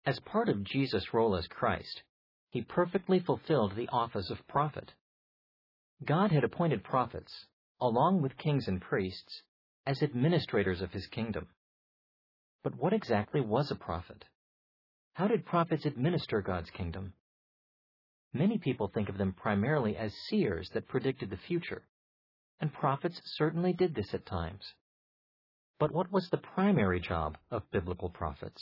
As part of Jesus' role as Christ, he perfectly fulfilled the office of prophet. God had appointed prophets, along with kings and priests, as administrators of his kingdom. But what exactly was a prophet? How did prophets administer God's kingdom? Many people think of them primarily as seers that predicted the future, and prophets certainly did this at times. But what was the primary job of biblical prophets?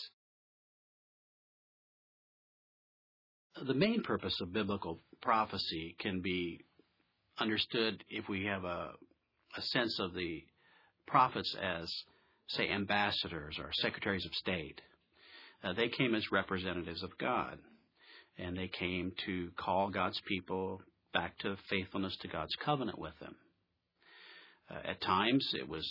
The main purpose of biblical prophecy can be understood if we have a sense of the prophets as, say, ambassadors or secretaries of state. They came as representatives of God, and they came to call God's people back to faithfulness to God's covenant with them. At times, it was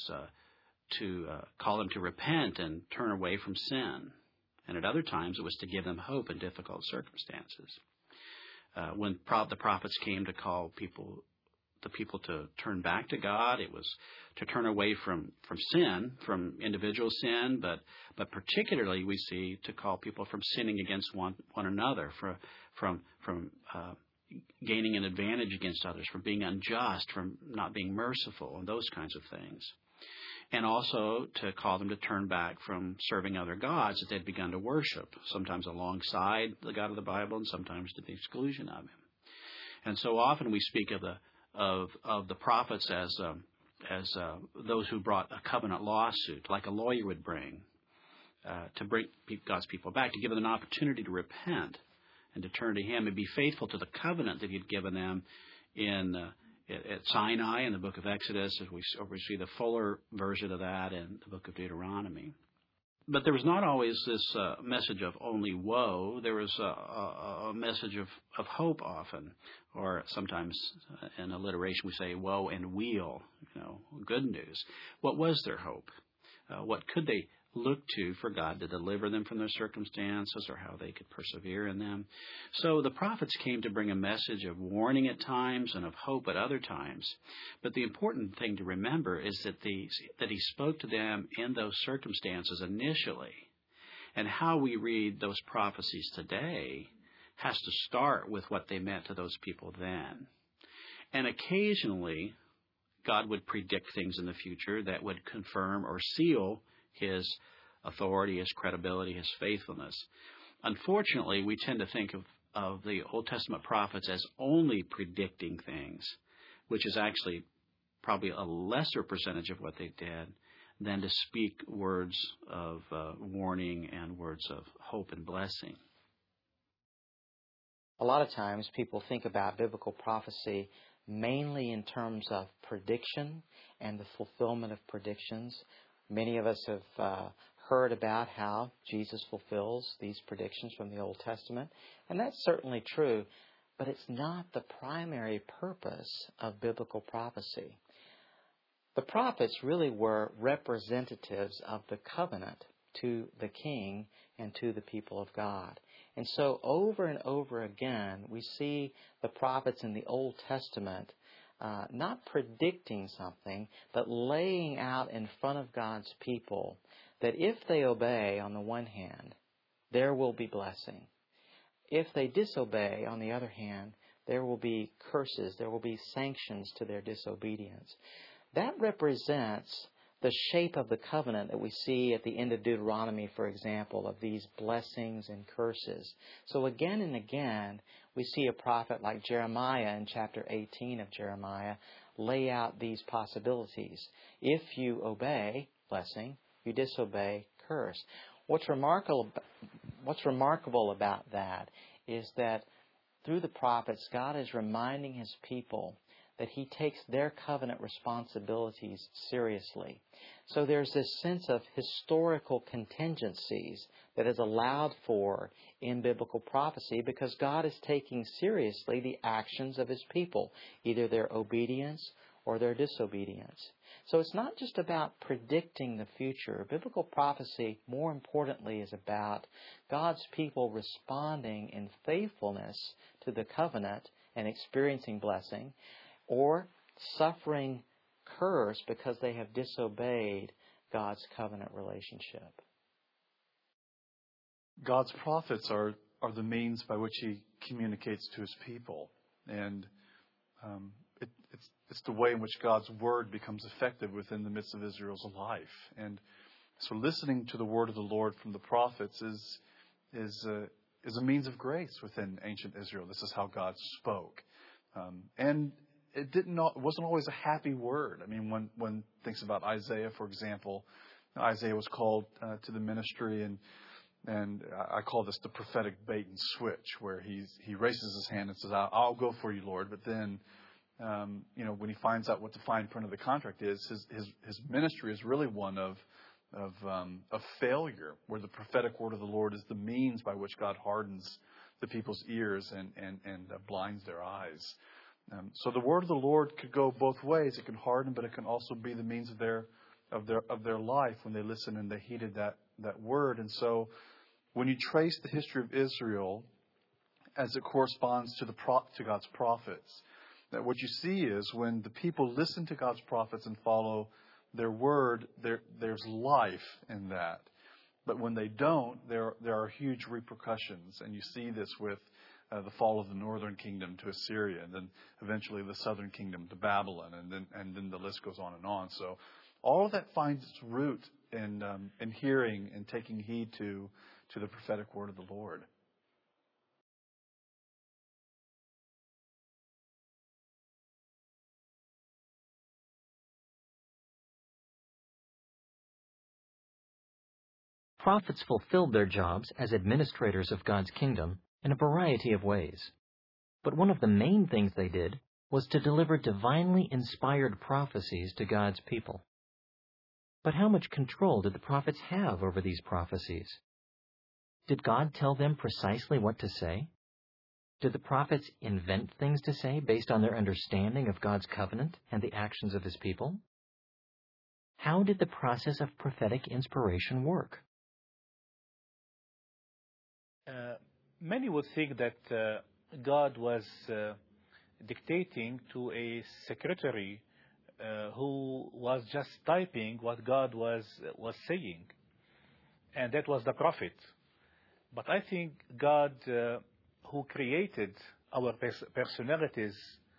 to call them to repent and turn away from sin. And at other times, it was to give them hope in difficult circumstances. When the prophets came to call the people to turn back to God, it was to turn away from sin, from individual sin, but particularly we see to call people from sinning against one another, from gaining an advantage against others, from being unjust, from not being merciful, and those kinds of things. And also to call them to turn back from serving other gods that they'd begun to worship, sometimes alongside the God of the Bible and sometimes to the exclusion of him. And so often we speak of the prophets as those who brought a covenant lawsuit, like a lawyer would bring, to bring God's people back, to give them an opportunity to repent and to turn to him and be faithful to the covenant that he'd given them at Sinai in the book of Exodus, as we see the fuller version of that in the book of Deuteronomy. But there was not always this message of only woe. There was a message of hope often, or sometimes in alliteration we say woe and weal, good news. What was their hope? What could they look to for God to deliver them from their circumstances, or how they could persevere in them? So the prophets came to bring a message of warning at times and of hope at other times. But the important thing to remember is that he spoke to them in those circumstances initially. And how we read those prophecies today has to start with what they meant to those people then. And occasionally, God would predict things in the future that would confirm or seal his authority, his credibility, his faithfulness. Unfortunately, we tend to think of the Old Testament prophets as only predicting things, which is actually probably a lesser percentage of what they did than to speak words of warning and words of hope and blessing. A lot of times people think about biblical prophecy mainly in terms of prediction and the fulfillment of predictions. Many of us have heard about how Jesus fulfills these predictions from the Old Testament, and that's certainly true, but it's not the primary purpose of biblical prophecy. The prophets really were representatives of the covenant to the king and to the people of God. And so over and over again, we see the prophets in the Old Testament not predicting something, but laying out in front of God's people that if they obey, on the one hand, there will be blessing. If they disobey, on the other hand, there will be curses, there will be sanctions to their disobedience. That represents the shape of the covenant that we see at the end of Deuteronomy, for example, of these blessings and curses. So again and again, we see a prophet like Jeremiah in chapter 18 of Jeremiah lay out these possibilities. If you obey, blessing. You disobey, curse. What's remarkable about that is that through the prophets, God is reminding his people that he takes their covenant responsibilities seriously. So there's this sense of historical contingencies that is allowed for in biblical prophecy because God is taking seriously the actions of his people, either their obedience or their disobedience. So it's not just about predicting the future. Biblical prophecy, more importantly, is about God's people responding in faithfulness to the covenant and experiencing blessing, or suffering curse because they have disobeyed God's covenant relationship. God's prophets are the means by which He communicates to His people, and it's the way in which God's word becomes effective within the midst of Israel's life. And so, listening to the word of the Lord from the prophets is a means of grace within ancient Israel. This is how God spoke, and it wasn't always a happy word. I mean, one thinks about Isaiah, for example. Isaiah was called to the ministry, and I call this the prophetic bait and switch, where he raises his hand and says, "I'll go for you, Lord." But then, when he finds out what the fine print of the contract is, his ministry is really one of failure, where the prophetic word of the Lord is the means by which God hardens the people's ears and blinds their eyes. So the word of the Lord could go both ways. It can harden, but it can also be the means of their life when they listen and they heeded that word. And so, when you trace the history of Israel as it corresponds to God's prophets, that what you see is when the people listen to God's prophets and follow their word, there's life in that. But when they don't, there are huge repercussions, and you see this with the fall of the northern kingdom to Assyria, and then eventually the southern kingdom to Babylon, and then the list goes on and on. So all of that finds its root in hearing and taking heed to the prophetic word of the Lord. Prophets fulfilled their jobs as administrators of God's kingdom in a variety of ways. But one of the main things they did was to deliver divinely inspired prophecies to God's people. But how much control did the prophets have over these prophecies? Did God tell them precisely what to say? Did the prophets invent things to say based on their understanding of God's covenant and the actions of His people? How did the process of prophetic inspiration work? Many would think that God was dictating to a secretary who was just typing what God was saying, and that was the prophet. But I think God, who created our personalities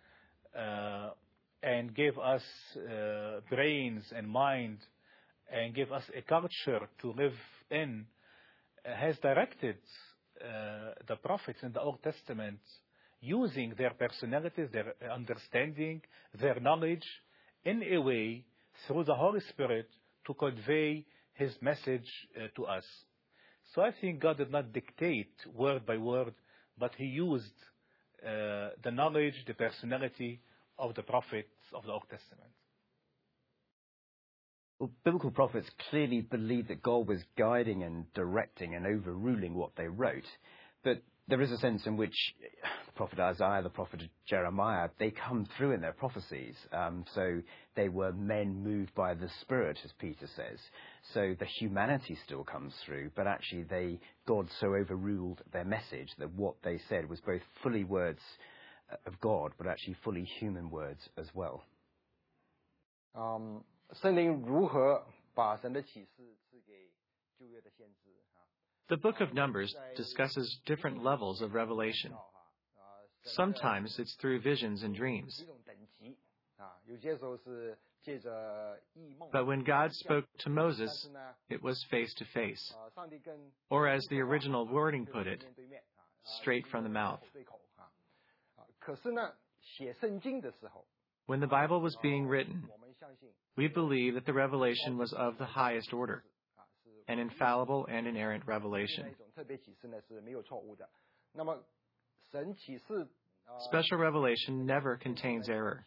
and gave us brains and mind and gave us a culture to live in, has directed the prophets in the Old Testament using their personalities, their understanding, their knowledge in a way through the Holy Spirit to convey His message to us. So I think God did not dictate word by word, but He used the knowledge, the personality of the prophets of the Old Testament. Well, biblical prophets clearly believed that God was guiding and directing and overruling what they wrote. But there is a sense in which the prophet Isaiah, the prophet Jeremiah, they come through in their prophecies. So they were men moved by the Spirit, as Peter says. So the humanity still comes through, but actually God so overruled their message that what they said was both fully words of God, but actually fully human words as well. 圣灵如何把神的启示赐给旧约的先知 The book of Numbers discusses different levels of revelation. Sometimes it's through visions and dreams. But when God spoke to Moses, it was face to face, or as the original wording put it, straight from the mouth. When the Bible was being written, we believe that the revelation was of the highest order, an infallible and inerrant revelation. Special revelation never contains error.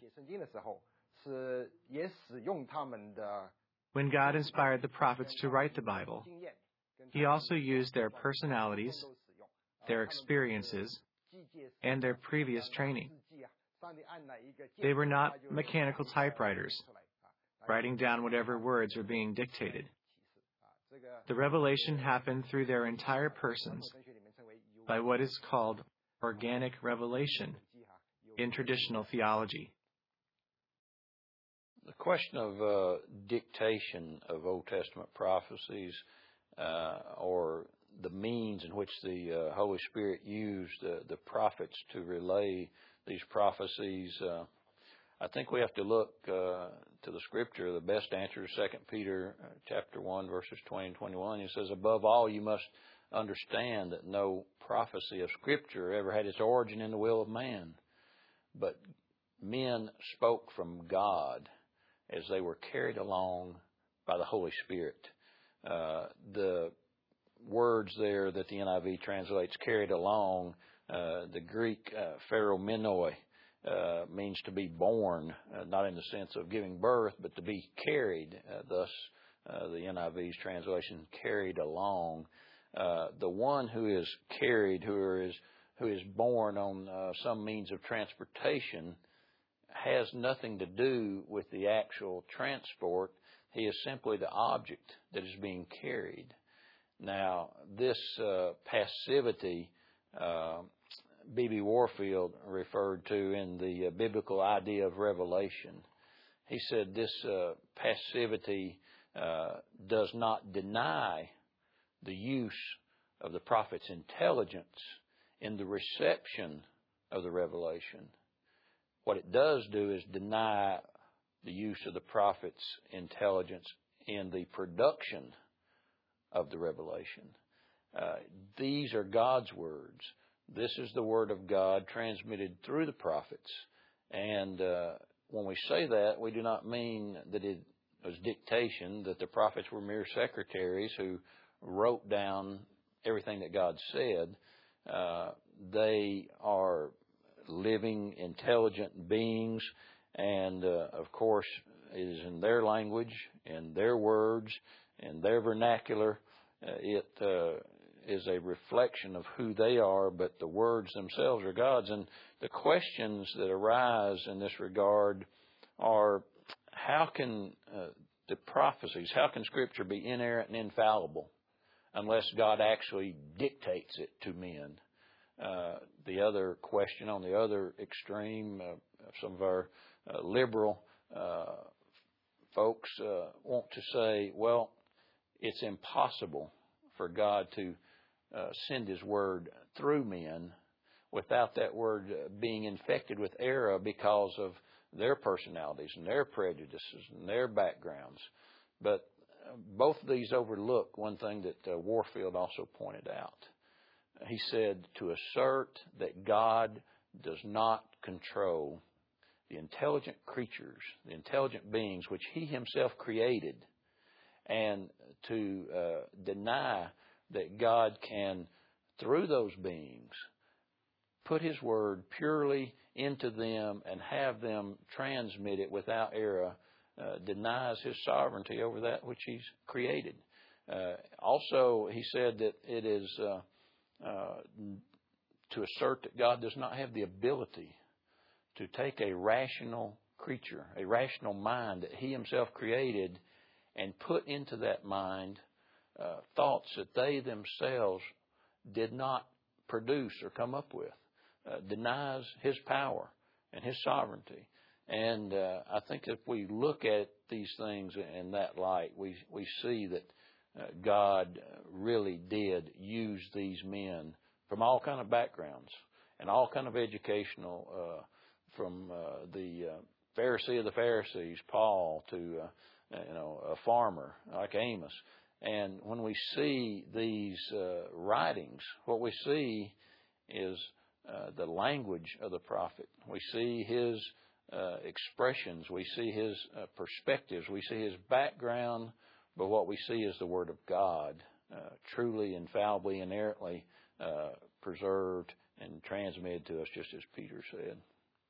When God inspired the prophets to write the Bible, He also used their personalities, their experiences, and their previous training. They were not mechanical typewriters, writing down whatever words were being dictated. The revelation happened through their entire persons by what is called organic revelation in traditional theology. The question of dictation of Old Testament prophecies or the means in which the Holy Spirit used the prophets to relay these prophecies, I think we have to look to the Scripture. The best answer is 2 Peter chapter 1, verses 20 and 21. It says, above all, you must understand that no prophecy of Scripture ever had its origin in the will of man, but men spoke from God as they were carried along by the Holy Spirit. The words there that the NIV translates carried along, the Greek pheromenoi, means to be born, not in the sense of giving birth, but to be carried. Thus, the NIV's translation, carried along. The one who is carried, who is born on some means of transportation, has nothing to do with the actual transport. He is simply the object that is being carried. Now, this passivity, B.B. Warfield referred to in the biblical idea of revelation. He said this passivity does not deny the use of the prophet's intelligence in the reception of the revelation. What it does do is deny the use of the prophet's intelligence in the production of the revelation. These are God's words. This is the Word of God transmitted through the prophets. And when we say that, we do not mean that it was dictation, that the prophets were mere secretaries who wrote down everything that God said. They are living, intelligent beings, and of course, it is in their language, in their words, in their vernacular. It is a reflection of who they are, but the words themselves are God's. And the questions that arise in this regard are, how can the prophecies, how can Scripture be inerrant and infallible unless God actually dictates it to men? The other question on the other extreme, some of our liberal folks want to say, well, it's impossible for God to send His Word through men without that Word being infected with error because of their personalities and their prejudices and their backgrounds. But both of these overlook one thing that Warfield also pointed out. He said, to assert that God does not control the intelligent creatures, the intelligent beings which He Himself created, and to deny that God can, through those beings, put His Word purely into them and have them transmit it without error, denies His sovereignty over that which He's created. Also, he said that it is to assert that God does not have the ability to take a rational creature, a rational mind that He Himself created, and put into that mind thoughts that they themselves did not produce or come up with. Denies His power and His sovereignty. And I think if we look at these things in that light, we see that God really did use these men from all kind of backgrounds and all kind of educational, from the Pharisee of the Pharisees, Paul, to a farmer like Amos. And when we see these writings, what we see is the language of the prophet. We see his expressions. We see his perspectives. We see his background. But what we see is the Word of God, truly, infallibly, inerrantly preserved and transmitted to us, just as Peter said.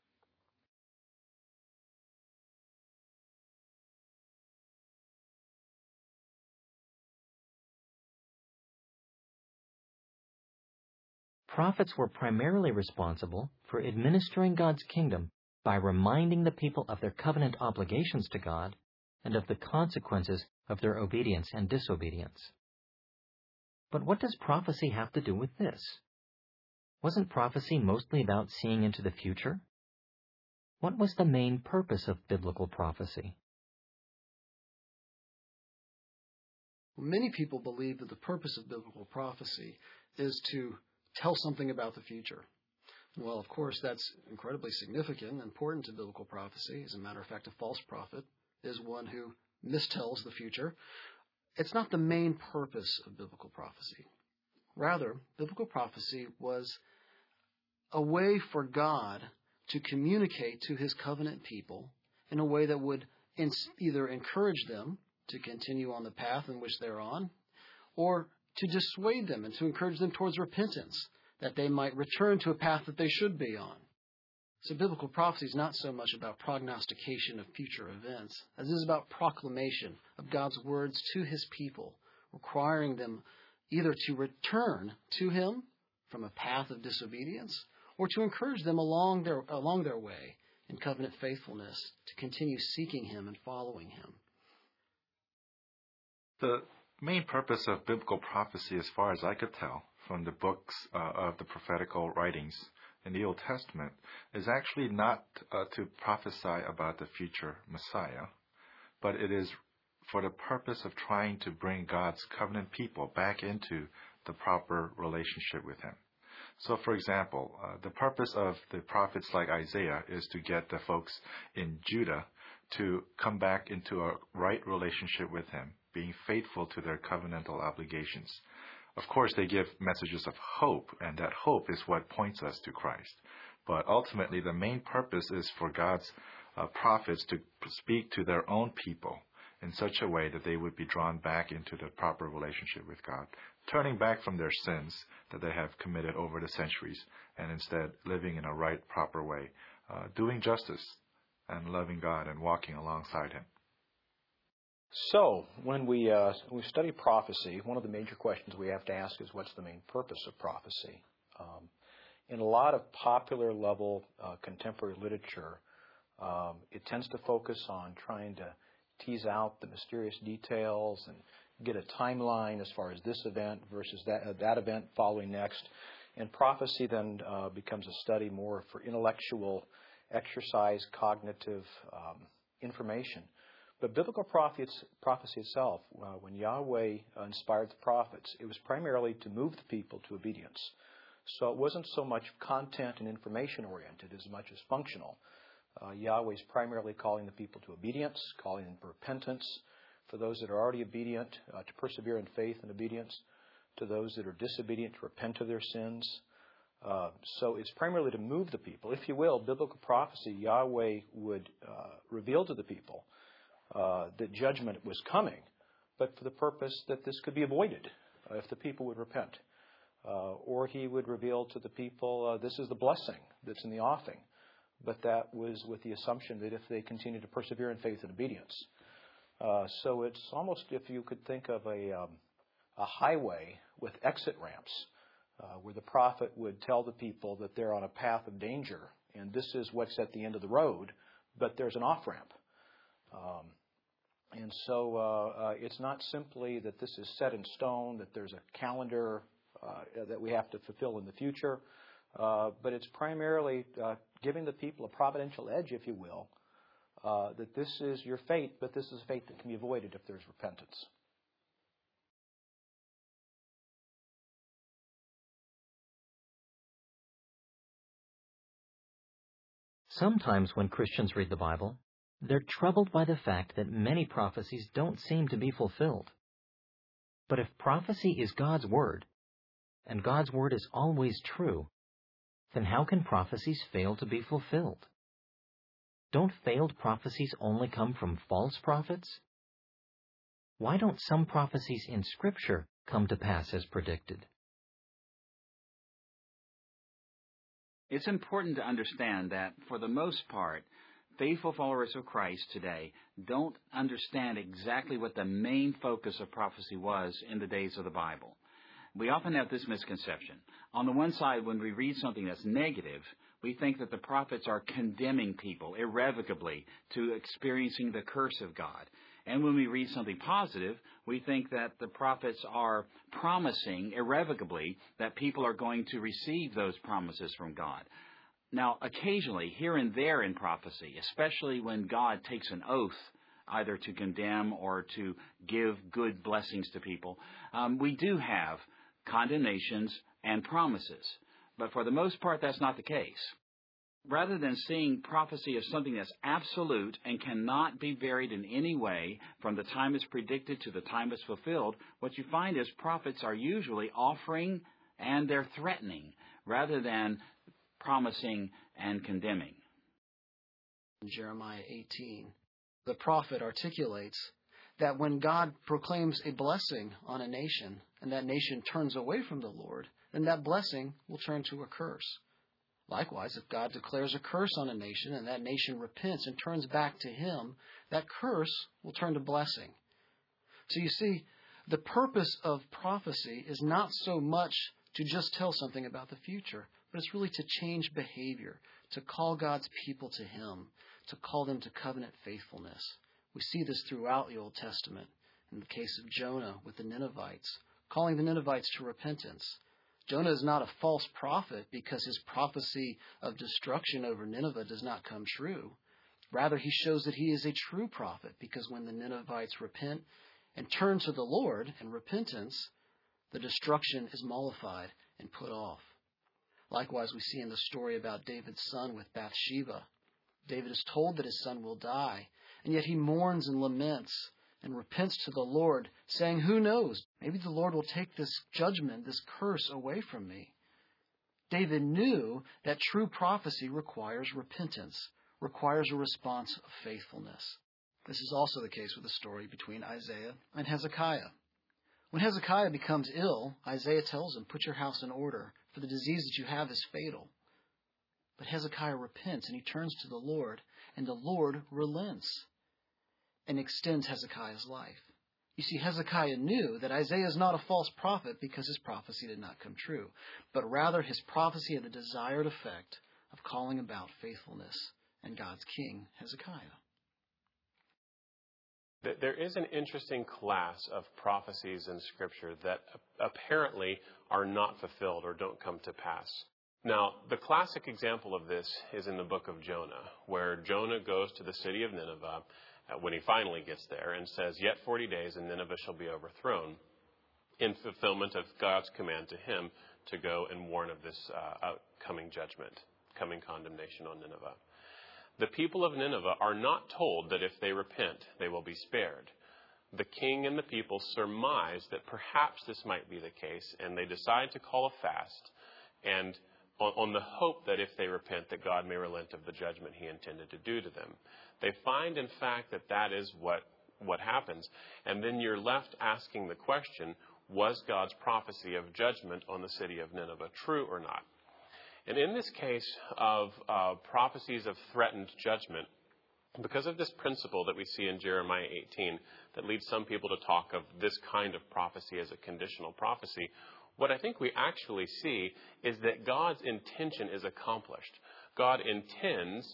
Prophets were primarily responsible for administering God's kingdom by reminding the people of their covenant obligations to God and of the consequences of their obedience and disobedience. But what does prophecy have to do with this? Wasn't prophecy mostly about seeing into the future? What was the main purpose of biblical prophecy? Many people believe that the purpose of biblical prophecy is to tell something about the future. Well, of course, that's incredibly significant and important to biblical prophecy. As a matter of fact, a false prophet is one who mistells the future. It's not the main purpose of biblical prophecy. Rather, biblical prophecy was a way for God to communicate to his covenant people in a way that would either encourage them to continue on the path in which they're on, or to dissuade them and to encourage them towards repentance, that they might return to a path that they should be on. So biblical prophecy is not so much about prognostication of future events as it is about proclamation of God's words to his people, requiring them either to return to him from a path of disobedience or to encourage them along their way in covenant faithfulness to continue seeking him and following him. The main purpose of biblical prophecy, as far as I could tell from the books of the prophetical writings in the Old Testament, is actually not to prophesy about the future Messiah, but it is for the purpose of trying to bring God's covenant people back into the proper relationship with him. So, for example, the purpose of the prophets like Isaiah is to get the folks in Judah to come back into a right relationship with him, being faithful to their covenantal obligations. Of course, they give messages of hope, and that hope is what points us to Christ. But ultimately, the main purpose is for God's prophets to speak to their own people in such a way that they would be drawn back into the proper relationship with God, turning back from their sins that they have committed over the centuries, and instead living in a right, proper way, doing justice and loving God and walking alongside him. So, when we study prophecy, one of the major questions we have to ask is, what's the main purpose of prophecy? In a lot of popular level contemporary literature, it tends to focus on trying to tease out the mysterious details and get a timeline as far as this event versus that event following next. And prophecy then becomes a study more for intellectual exercise, cognitive information. But biblical prophecy itself, when Yahweh inspired the prophets, it was primarily to move the people to obedience. So it wasn't so much content and information oriented as much as functional. Yahweh is primarily calling the people to obedience, calling them to repentance. For those that are already obedient, to persevere in faith and obedience. To those that are disobedient, to repent of their sins. So it's primarily to move the people. If you will, biblical prophecy, Yahweh would reveal to the people that judgment was coming, but for the purpose that this could be avoided if the people would repent. Or he would reveal to the people, this is the blessing that's in the offing. But that was with the assumption that if they continue to persevere in faith and obedience. So it's almost, if you could think of a highway with exit ramps, where the prophet would tell the people that they're on a path of danger, and this is what's at the end of the road, but there's an off-ramp. And so it's not simply that this is set in stone, that there's a calendar that we have to fulfill in the future, but it's primarily giving the people a providential edge, if you will, that this is your fate, but this is a fate that can be avoided if there's repentance. Sometimes when Christians read the Bible, they're troubled by the fact that many prophecies don't seem to be fulfilled. But if prophecy is God's word, and God's word is always true, then how can prophecies fail to be fulfilled? Don't failed prophecies only come from false prophets? Why don't some prophecies in Scripture come to pass as predicted? It's important to understand that, for the most part, faithful followers of Christ today don't understand exactly what the main focus of prophecy was in the days of the Bible. We often have this misconception. On the one side, when we read something that's negative, we think that the prophets are condemning people irrevocably to experiencing the curse of God. And when we read something positive, we think that the prophets are promising irrevocably that people are going to receive those promises from God. Now, occasionally, here and there in prophecy, especially when God takes an oath either to condemn or to give good blessings to people. We do have condemnations and promises, but for the most part, that's not the case. Rather than seeing prophecy as something that's absolute and cannot be varied in any way from the time it's predicted to the time it's fulfilled, what you find is prophets are usually offering and they're threatening rather than promising and condemning. In Jeremiah 18, the prophet articulates that when God proclaims a blessing on a nation and that nation turns away from the Lord, then that blessing will turn to a curse. Likewise, if God declares a curse on a nation and that nation repents and turns back to Him, that curse will turn to blessing. So you see, the purpose of prophecy is not so much to just tell something about the future, but it's really to change behavior, to call God's people to Him, to call them to covenant faithfulness. We see this throughout the Old Testament. In the case of Jonah with the Ninevites, calling the Ninevites to repentance. Jonah is not a false prophet because his prophecy of destruction over Nineveh does not come true. Rather, he shows that he is a true prophet because when the Ninevites repent and turn to the Lord in repentance, the destruction is mollified and put off. Likewise, we see in the story about David's son with Bathsheba. David is told that his son will die, and yet he mourns and laments and repents to the Lord, saying, "Who knows? Maybe the Lord will take this judgment, this curse away from me." David knew that true prophecy requires repentance, requires a response of faithfulness. This is also the case with the story between Isaiah and Hezekiah. When Hezekiah becomes ill, Isaiah tells him, "Put your house in order, for the disease that you have is fatal." But Hezekiah repents and he turns to the Lord, and the Lord relents and extends Hezekiah's life. You see, Hezekiah knew that Isaiah is not a false prophet because his prophecy did not come true, but rather his prophecy had the desired effect of calling about faithfulness and God's king, Hezekiah. There is an interesting class of prophecies in Scripture that apparently are not fulfilled or don't come to pass. Now, the classic example of this is in the book of Jonah, where Jonah goes to the city of Nineveh when he finally gets there and says, "Yet 40 days and Nineveh shall be overthrown," in fulfillment of God's command to him to go and warn of this coming judgment, coming condemnation on Nineveh. The people of Nineveh are not told that if they repent, they will be spared. The king and the people surmise that perhaps this might be the case, and they decide to call a fast, and on the hope that if they repent, that God may relent of the judgment He intended to do to them. They find, in fact, that that is what happens. And then you're left asking the question, was God's prophecy of judgment on the city of Nineveh true or not? And in this case of prophecies of threatened judgment, because of this principle that we see in Jeremiah 18 that leads some people to talk of this kind of prophecy as a conditional prophecy, what I think we actually see is that God's intention is accomplished. God intends,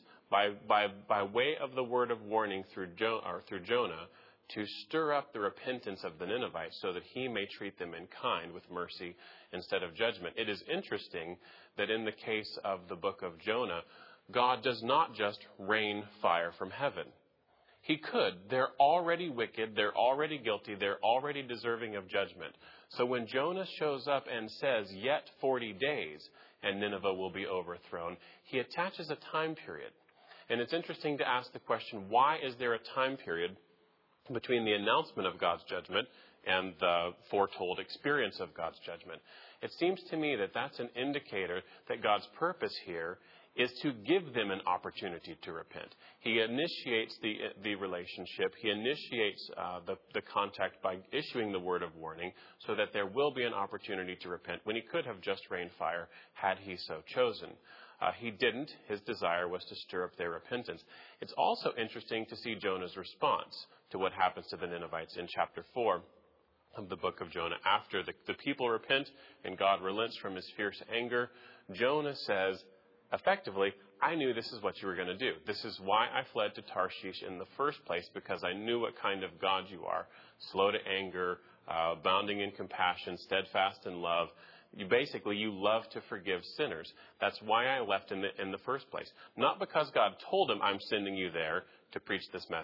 by way of the word of warning through Jonah, to stir up the repentance of the Ninevites so that He may treat them in kind with mercy instead of judgment. It is interesting that in the case of the book of Jonah, God does not just rain fire from heaven. He could. They're already wicked. They're already guilty. They're already deserving of judgment. So when Jonah shows up and says, "Yet 40 days and Nineveh will be overthrown," he attaches a time period. And it's interesting to ask the question, why is there a time period between the announcement of God's judgment and the foretold experience of God's judgment? It seems to me that that's an indicator that God's purpose here is to give them an opportunity to repent. He initiates the relationship. He initiates the contact by issuing the word of warning so that there will be an opportunity to repent when He could have just rained fire had He so chosen. He didn't. His desire was to stir up their repentance. It's also interesting to see Jonah's response to what happens to the Ninevites in chapter 4 of the book of Jonah. After the people repent and God relents from His fierce anger, Jonah says, effectively, "I knew this is what you were going to do. This is why I fled to Tarshish in the first place, because I knew what kind of God you are. Slow to anger, abounding in compassion, steadfast in love. You love to forgive sinners. That's why I left in the first place. Not because God told him, 'I'm sending you there to preach this message,'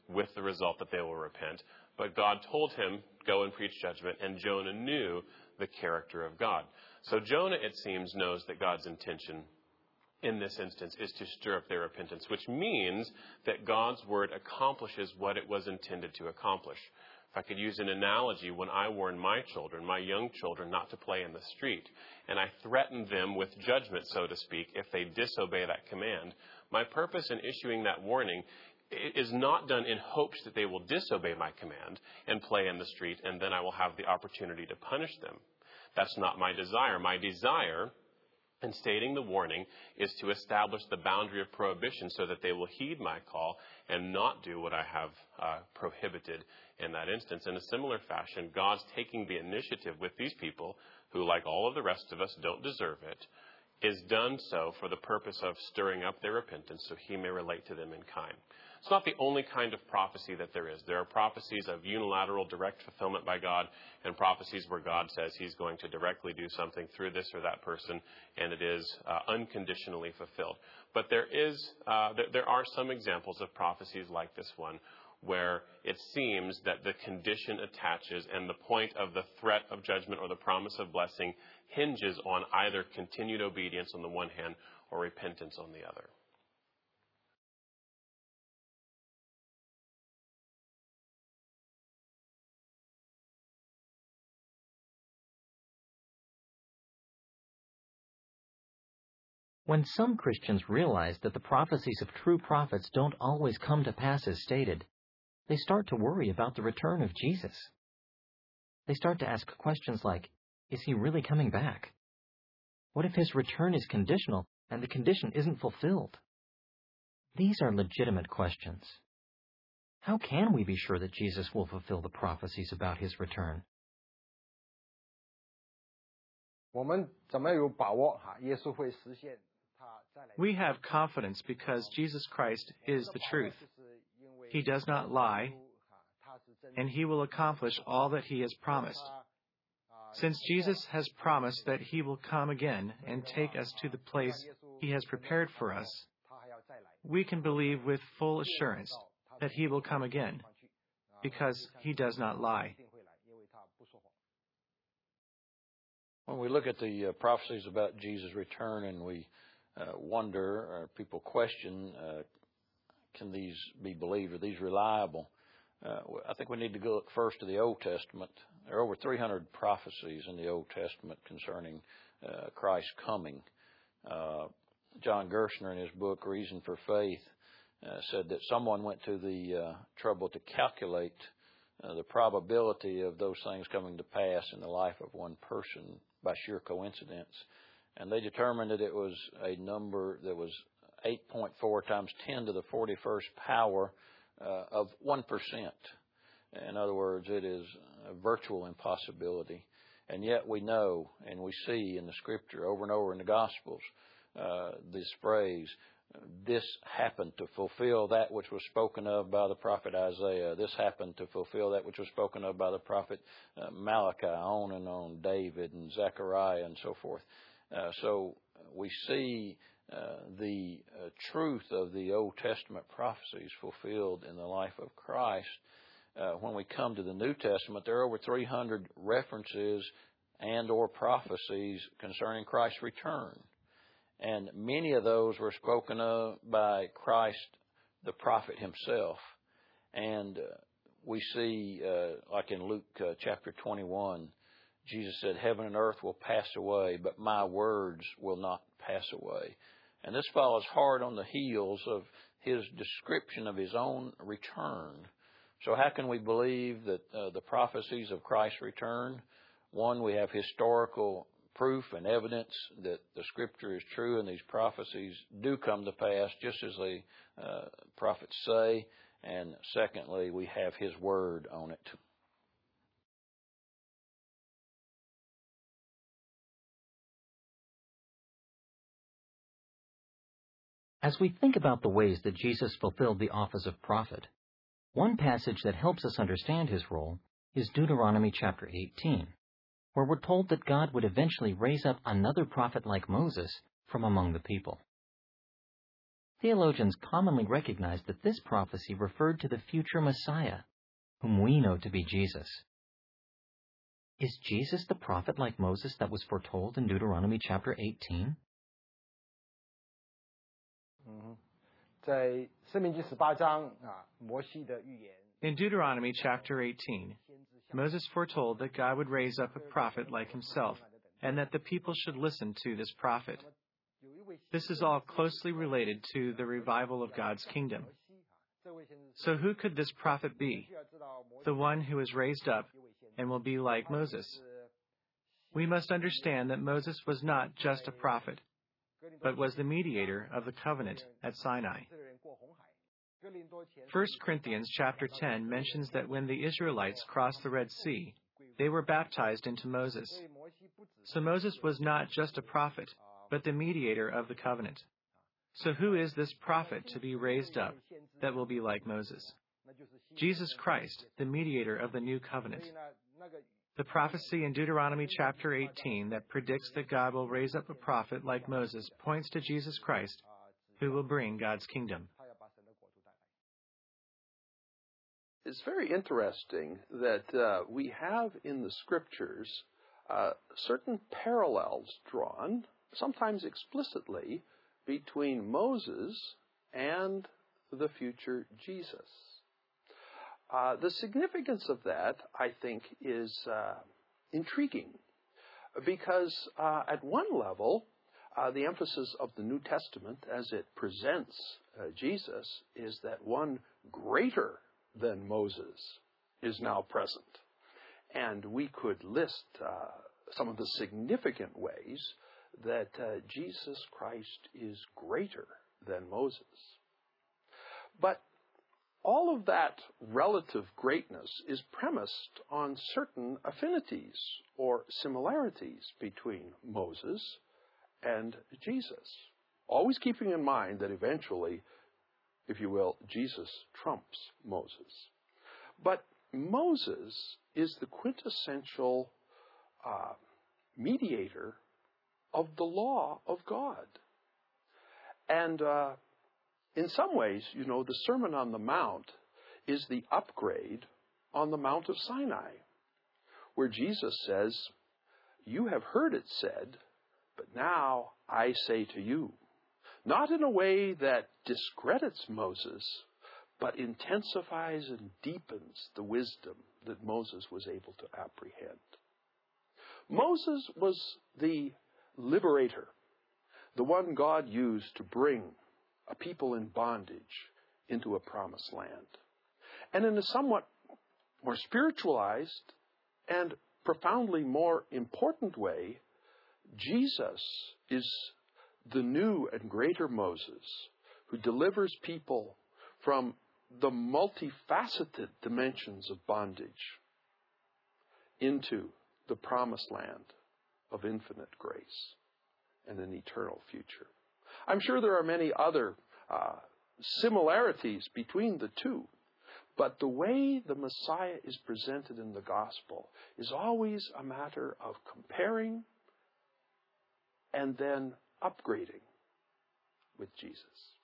with the result that they will repent. But God told him, go and preach judgment, and Jonah knew the character of God. So Jonah, it seems, knows that God's intention in this instance is to stir up their repentance, which means that God's word accomplishes what it was intended to accomplish. If I could use an analogy, when I warn my children, my young children, not to play in the street, and I threaten them with judgment, so to speak, if they disobey that command, my purpose in issuing that warning is not done in hopes that they will disobey my command and play in the street, and then I will have the opportunity to punish them. That's not my desire. My desire in stating the warning is to establish the boundary of prohibition so that they will heed my call and not do what I have prohibited in that instance. In a similar fashion, God's taking the initiative with these people who, like all of the rest of us, don't deserve it, is done so for the purpose of stirring up their repentance so he may relate to them in kind. It's not the only kind of prophecy that there is. There are prophecies of unilateral direct fulfillment by God and prophecies where God says he's going to directly do something through this or that person, and it is unconditionally fulfilled. But there are some examples of prophecies like this one where it seems that the condition attaches and the point of the threat of judgment or the promise of blessing hinges on either continued obedience on the one hand or repentance on the other. When some Christians realize that the prophecies of true prophets don't always come to pass as stated, they start to worry about the return of Jesus. They start to ask questions like, is he really coming back? What if his return is conditional and the condition isn't fulfilled? These are legitimate questions. How can we be sure that Jesus will fulfill the prophecies about his return? We have confidence because Jesus Christ is the truth. He does not lie, and he will accomplish all that he has promised. Since Jesus has promised that he will come again and take us to the place he has prepared for us, we can believe with full assurance that he will come again, because he does not lie. When we look at the prophecies about Jesus' return and we wonder, or people question, can these be believed? Are these reliable? I think we need to go look first to the Old Testament. There are over 300 prophecies in the Old Testament concerning Christ's coming. John Gerstner, in his book Reason for Faith, said that someone went to the trouble to calculate the probability of those things coming to pass in the life of one person by sheer coincidence. And they determined that it was a number that was 8.4 times 10 to the 41st power of 1%. In other words, it is a virtual impossibility. And yet we know and we see in the Scripture over and over in the Gospels this phrase, this happened to fulfill that which was spoken of by the prophet Isaiah. This happened to fulfill that which was spoken of by the prophet Malachi, on and on, David and Zechariah and so forth. So we see the truth of the Old Testament prophecies fulfilled in the life of Christ. When we come to the New Testament, there are over 300 references and or prophecies concerning Christ's return. And many of those were spoken of by Christ, the prophet himself. And we see, like in Luke chapter 21, Jesus said, heaven and earth will pass away, but my words will not pass away. And this follows hard on the heels of his description of his own return. So how can we believe that the prophecies of Christ's return? One, we have historical proof and evidence that the Scripture is true and these prophecies do come to pass just as the prophets say. And secondly, we have his word on it. As we think about the ways that Jesus fulfilled the office of prophet, one passage that helps us understand his role is Deuteronomy chapter 18, where we're told that God would eventually raise up another prophet like Moses from among the people. theologians commonly recognized that this prophecy referred to the future Messiah, whom we know to be Jesus. Is Jesus the prophet like Moses that was foretold in Deuteronomy chapter 18? In Deuteronomy chapter 18, Moses foretold that God would raise up a prophet like himself, and that the people should listen to this prophet. This is all closely related to the revival of God's kingdom. So who could this prophet be? The one who is raised up and will be like Moses. We must understand that Moses was not just a prophet, but was the mediator of the covenant at Sinai. 1 Corinthians chapter 10 mentions that when the Israelites crossed the Red Sea, they were baptized into Moses. So Moses was not just a prophet, but the mediator of the covenant. So who is this prophet to be raised up that will be like Moses? Jesus Christ, the mediator of the new covenant. The prophecy in Deuteronomy chapter 18 that predicts that God will raise up a prophet like Moses points to Jesus Christ, who will bring God's kingdom. It's very interesting that we have in the Scriptures certain parallels drawn, sometimes explicitly, between Moses and the future Jesus. The significance of that, I think, is intriguing because at one level, the emphasis of the New Testament as it presents Jesus is that one greater than Moses is now present. And we could list some of the significant ways that Jesus Christ is greater than Moses. But all of that relative greatness is premised on certain affinities or similarities between Moses and Jesus. Always keeping in mind that eventually, if you will, Jesus trumps Moses. But Moses is the quintessential mediator of the law of God. And in some ways, you know, the Sermon on the Mount is the upgrade on the Mount of Sinai, where Jesus says, "You have heard it said, but now I say to you," not in a way that discredits Moses, but intensifies and deepens the wisdom that Moses was able to apprehend. Moses was the liberator, the one God used to bring a people in bondage into a promised land. And in a somewhat more spiritualized and profoundly more important way, Jesus is the new and greater Moses who delivers people from the multifaceted dimensions of bondage into the promised land of infinite grace and an eternal future. I'm sure there are many other similarities between the two, but the way the Messiah is presented in the gospel is always a matter of comparing and then upgrading with Jesus.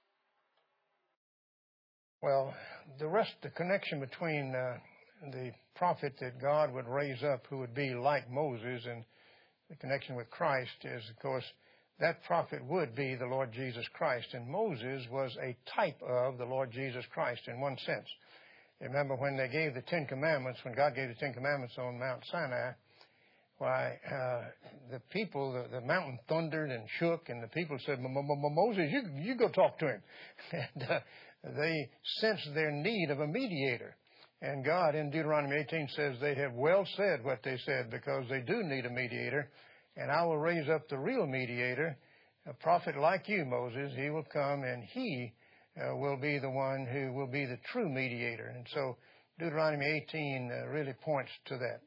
Well, the connection between the prophet that God would raise up who would be like Moses and the connection with Christ is, of course, that prophet would be the Lord Jesus Christ. And Moses was a type of the Lord Jesus Christ in one sense. You remember when they gave the Ten Commandments, when God gave the Ten Commandments on Mount Sinai, why, the people, the mountain thundered and shook, and the people said, "Moses, you go talk to him." And they sensed their need of a mediator. And God in Deuteronomy 18 says they have well said what they said because they do need a mediator. And I will raise up the real mediator, a prophet like you, Moses. He will come and he will be the one who will be the true mediator. And so Deuteronomy 18 really points to that.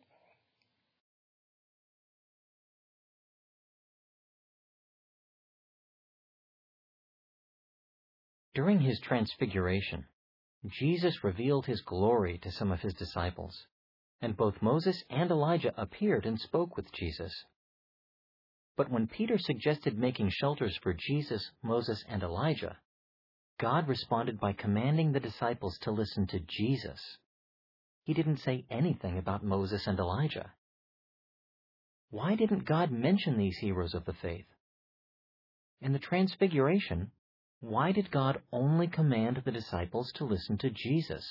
During his transfiguration, Jesus revealed his glory to some of his disciples, and both Moses and Elijah appeared and spoke with Jesus. But when Peter suggested making shelters for Jesus, Moses, and Elijah, God responded by commanding the disciples to listen to Jesus. He didn't say anything about Moses and Elijah. Why didn't God mention these heroes of the faith? In the Transfiguration, why did God only command the disciples to listen to Jesus?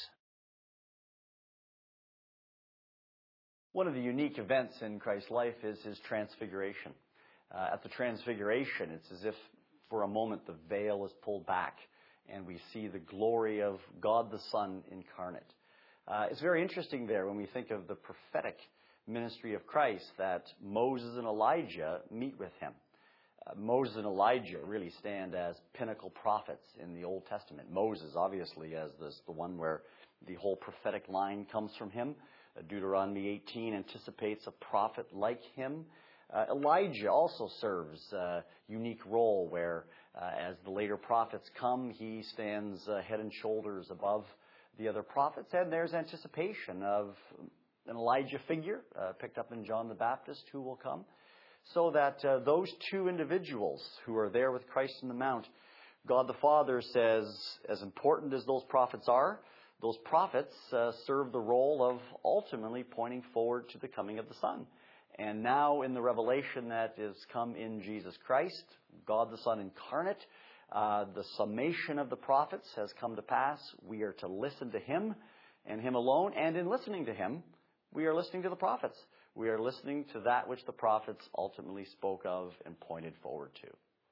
One of the unique events in Christ's life is his transfiguration. At the transfiguration, it's as if for a moment the veil is pulled back and we see the glory of God the Son incarnate. It's very interesting there when we think of the prophetic ministry of Christ that Moses and Elijah meet with him. Moses and Elijah really stand as pinnacle prophets in the Old Testament. Moses, obviously, as the one where the whole prophetic line comes from him. Deuteronomy 18 anticipates a prophet like him. Elijah also serves a unique role where, as the later prophets come, he stands head and shoulders above the other prophets. And there's anticipation of an Elijah figure picked up in John the Baptist who will come. So that those two individuals who are there with Christ in the Mount, God the Father says, as important as those prophets are, those prophets serve the role of ultimately pointing forward to the coming of the Son. And now in the revelation that is come in Jesus Christ, God the Son incarnate, the summation of the prophets has come to pass. We are to listen to him and him alone. And in listening to him, we are listening to the prophets. We are listening to that which the prophets ultimately spoke of and pointed forward to.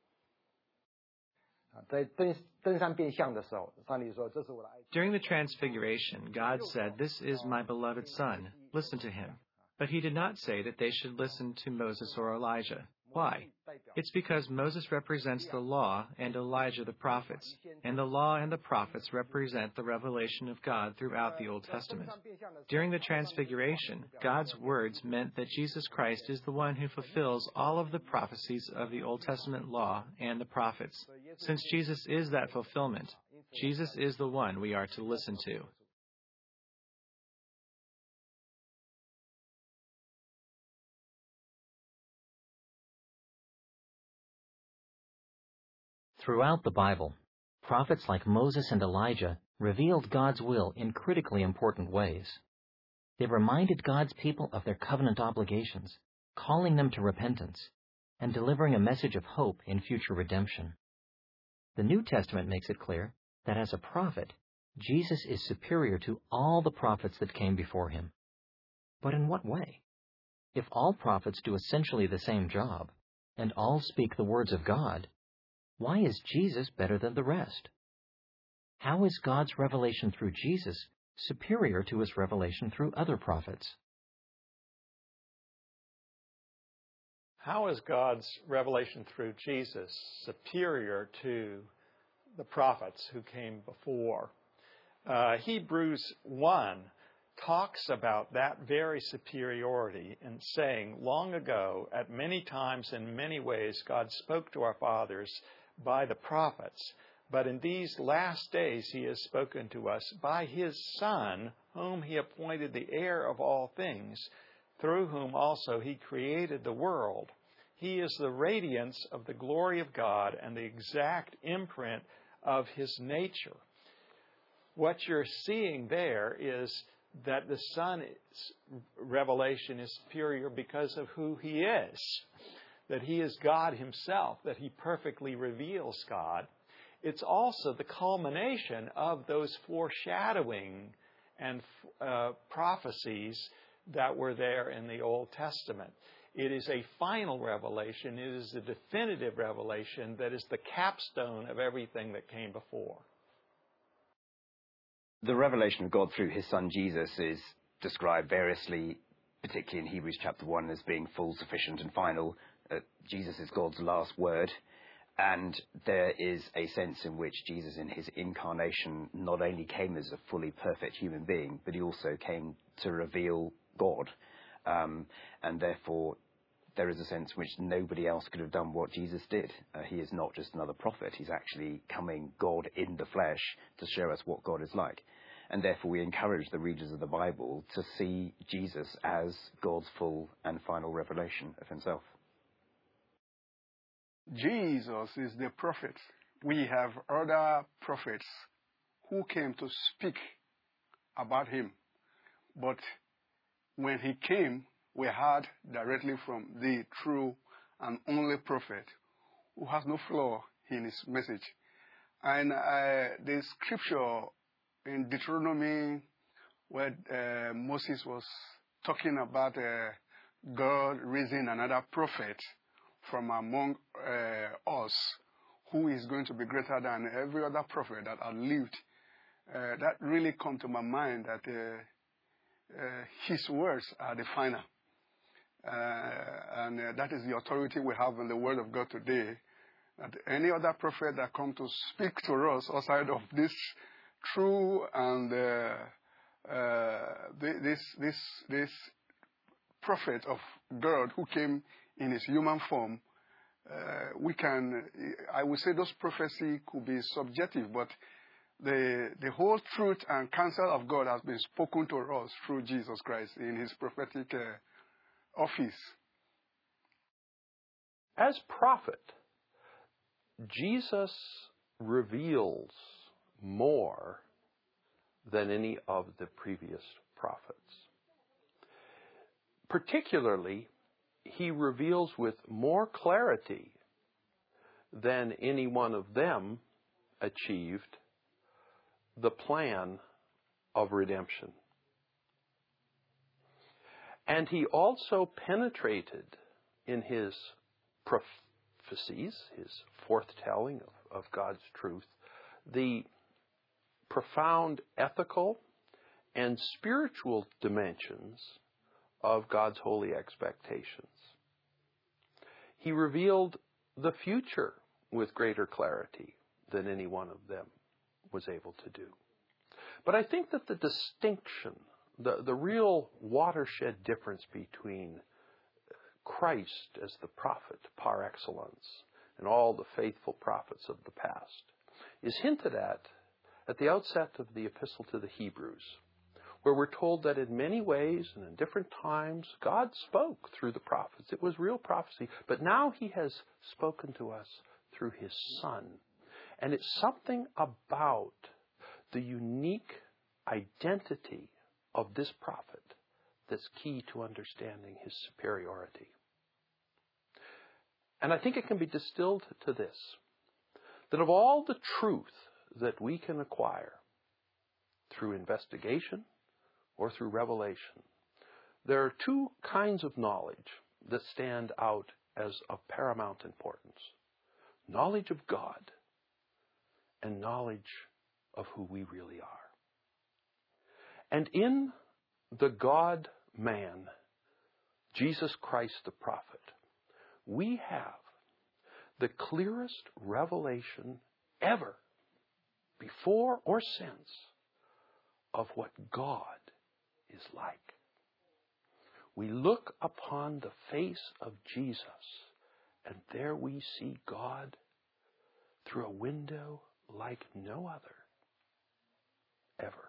During the Transfiguration, God said, "This is my beloved Son. Listen to him." But he did not say that they should listen to Moses or Elijah. Why? It's because Moses represents the law and Elijah the prophets, and the law and the prophets represent the revelation of God throughout the Old Testament. During the Transfiguration, God's words meant that Jesus Christ is the one who fulfills all of the prophecies of the Old Testament law and the prophets. Since Jesus is that fulfillment, Jesus is the one we are to listen to. Throughout the Bible, prophets like Moses and Elijah revealed God's will in critically important ways. They reminded God's people of their covenant obligations, calling them to repentance, and delivering a message of hope in future redemption. The New Testament makes it clear that as a prophet, Jesus is superior to all the prophets that came before him. But in what way? If all prophets do essentially the same job, and all speak the words of God, why is Jesus better than the rest? How is God's revelation through Jesus superior to his revelation through other prophets? How is God's revelation through Jesus superior to the prophets who came before? Hebrews 1 talks about that very superiority in saying, long ago, at many times in many ways, God spoke to our fathers by the prophets, but in these last days he has spoken to us by his Son, whom he appointed the heir of all things, through whom also he created the world. He is the radiance of the glory of God and the exact imprint of his nature. What you're seeing there is that the Son's revelation is superior because of who he is. That he is God himself, that he perfectly reveals God. It's also the culmination of those foreshadowing and prophecies that were there in the Old Testament. It is a final revelation. It is a definitive revelation that is the capstone of everything that came before. The revelation of God through his Son Jesus is described variously, particularly in Hebrews chapter 1, as being full, sufficient, and final. Jesus is God's last word, and there is a sense in which Jesus in his incarnation not only came as a fully perfect human being, but he also came to reveal God. And therefore, there is a sense in which nobody else could have done what Jesus did. He is not just another prophet. He's actually coming God in the flesh to show us what God is like. And therefore, we encourage the readers of the Bible to see Jesus as God's full and final revelation of himself. Jesus is the prophet we have other prophets who came to speak about him. But when he came, we heard directly from the true and only prophet who has no flaw in his message. And the scripture in Deuteronomy where Moses was talking about God raising another prophet from among us who is going to be greater than every other prophet that had lived, that really come to my mind that his words are the final. And that is the authority we have in the Word of God today. That any other prophet that come to speak to us outside of this true and this prophet of God who came in his human form, I would say those prophecy could be subjective, but the whole truth and counsel of God has been spoken to us through Jesus Christ in his prophetic office. As prophet, Jesus reveals more than any of the previous prophets. Particularly, he reveals with more clarity than any one of them achieved the plan of redemption. And he also penetrated in his prophecies, his forthtelling of God's truth, the profound ethical and spiritual dimensions of God's holy expectations. He revealed the future with greater clarity than any one of them was able to do. But I think that the distinction, the real watershed difference between Christ as the prophet par excellence and all the faithful prophets of the past is hinted at the outset of the Epistle to the Hebrews, where we're told that in many ways and in different times, God spoke through the prophets. It was real prophecy. But now he has spoken to us through his Son. And it's something about the unique identity of this prophet that's key to understanding his superiority. And I think it can be distilled to this, that of all the truth that we can acquire through investigation or through revelation, there are two kinds of knowledge that stand out as of paramount importance. Knowledge of God and knowledge of who we really are. And in the God-man, Jesus Christ the prophet, we have the clearest revelation ever, before or since, of what God is like. We look upon the face of Jesus, and there we see God through a window like no other, ever.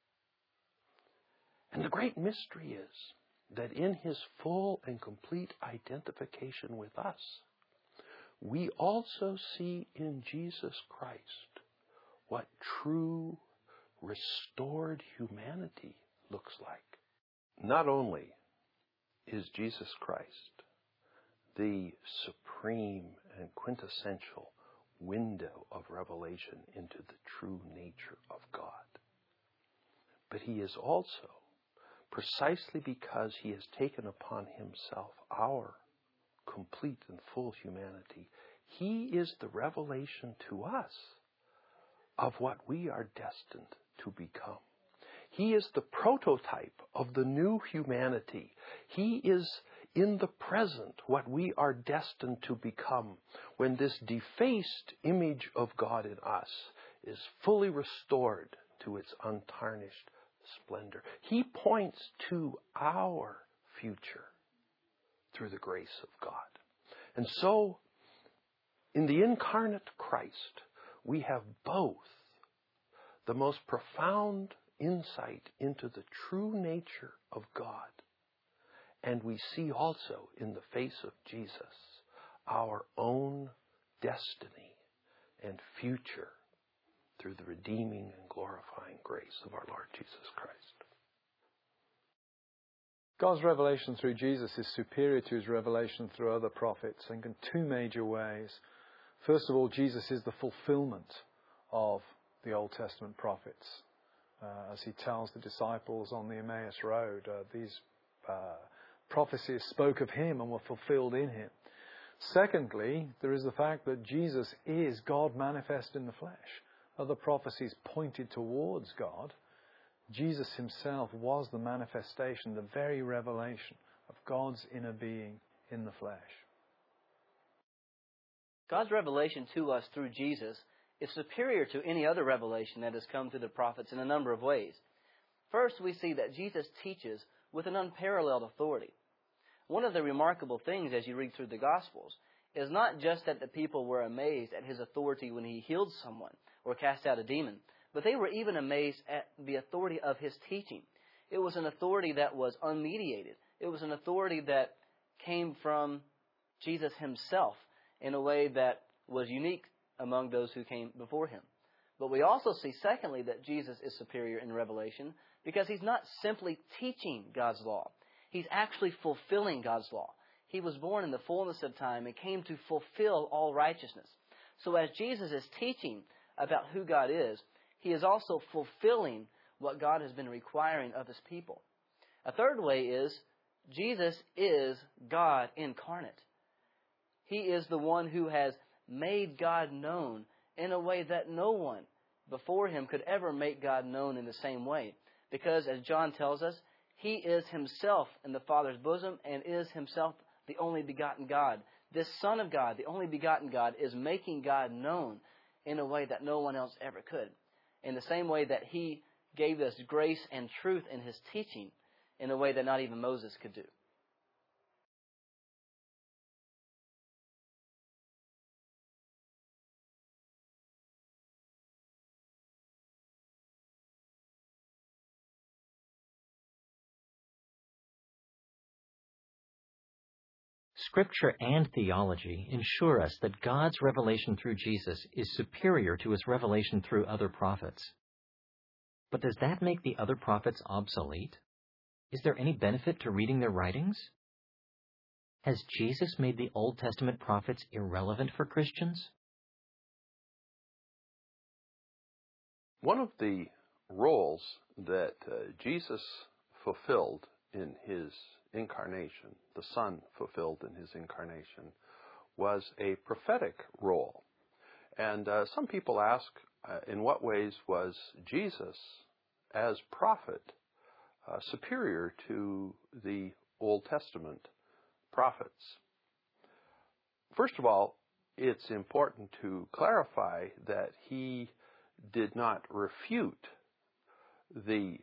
And the great mystery is that in his full and complete identification with us, we also see in Jesus Christ what true, restored humanity looks like. Not only is Jesus Christ the supreme and quintessential window of revelation into the true nature of God, but he is also, precisely because he has taken upon himself our complete and full humanity, he is the revelation to us of what we are destined to become. He is the prototype of the new humanity. He is in the present what we are destined to become when this defaced image of God in us is fully restored to its untarnished splendor. He points to our future through the grace of God. And so, in the incarnate Christ, we have both the most profound insight into the true nature of God, and we see also in the face of Jesus our own destiny and future through the redeeming and glorifying grace of our Lord Jesus Christ. God's revelation through Jesus is superior to his revelation through other prophets, I think, in two major ways. First of all, Jesus is the fulfillment of the Old Testament prophets. As he tells the disciples on the Emmaus Road, these prophecies spoke of him and were fulfilled in him. Secondly, there is the fact that Jesus is God manifest in the flesh. Other prophecies pointed towards God. Jesus himself was the manifestation, the very revelation of God's inner being in the flesh. God's revelation to us through Jesus is superior to any other revelation that has come through the prophets in a number of ways. First, we see that Jesus teaches with an unparalleled authority. One of the remarkable things as you read through the Gospels is not just that the people were amazed at his authority when he healed someone or cast out a demon, but they were even amazed at the authority of his teaching. It was an authority that was unmediated. It was an authority that came from Jesus himself in a way that was unique among those who came before him. But we also see, secondly, that Jesus is superior in revelation because he's not simply teaching God's law. He's actually fulfilling God's law. He was born in the fullness of time and came to fulfill all righteousness. So as Jesus is teaching about who God is, he is also fulfilling what God has been requiring of his people. A third way is Jesus is God incarnate. He is the one who has made God known in a way that no one before him could ever make God known in the same way. Because, as John tells us, he is himself in the Father's bosom and is himself the only begotten God. This Son of God, the only begotten God, is making God known in a way that no one else ever could. In the same way that he gave us grace and truth in his teaching in a way that not even Moses could do. Scripture and theology ensure us that God's revelation through Jesus is superior to his revelation through other prophets. But does that make the other prophets obsolete? Is there any benefit to reading their writings? Has Jesus made the Old Testament prophets irrelevant for Christians? One of the roles that Jesus fulfilled in his incarnation, the Son fulfilled in his incarnation, was a prophetic role. And some people ask, in what ways was Jesus, as prophet, superior to the Old Testament prophets? First of all, it's important to clarify that he did not refute the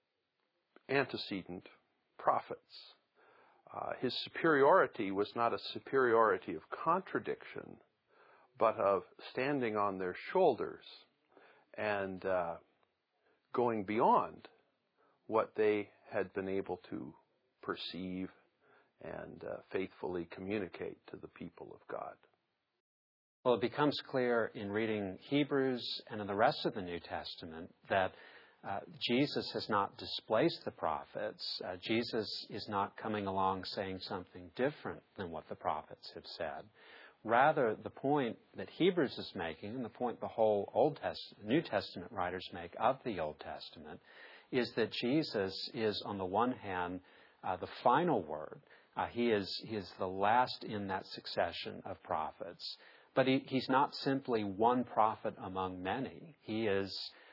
antecedent prophets. His superiority was not a superiority of contradiction, but of standing on their shoulders and going beyond what they had been able to perceive and faithfully communicate to the people of God. Well, it becomes clear in reading Hebrews and in the rest of the New Testament that Jesus has not displaced the prophets. Jesus is not coming along saying something different than what the prophets have said. Rather, the point that Hebrews is making, and the point the whole New Testament writers make of the Old Testament, is that Jesus is, on the one hand, the final word. He is the last in that succession of prophets. But he's not simply one prophet among many. He is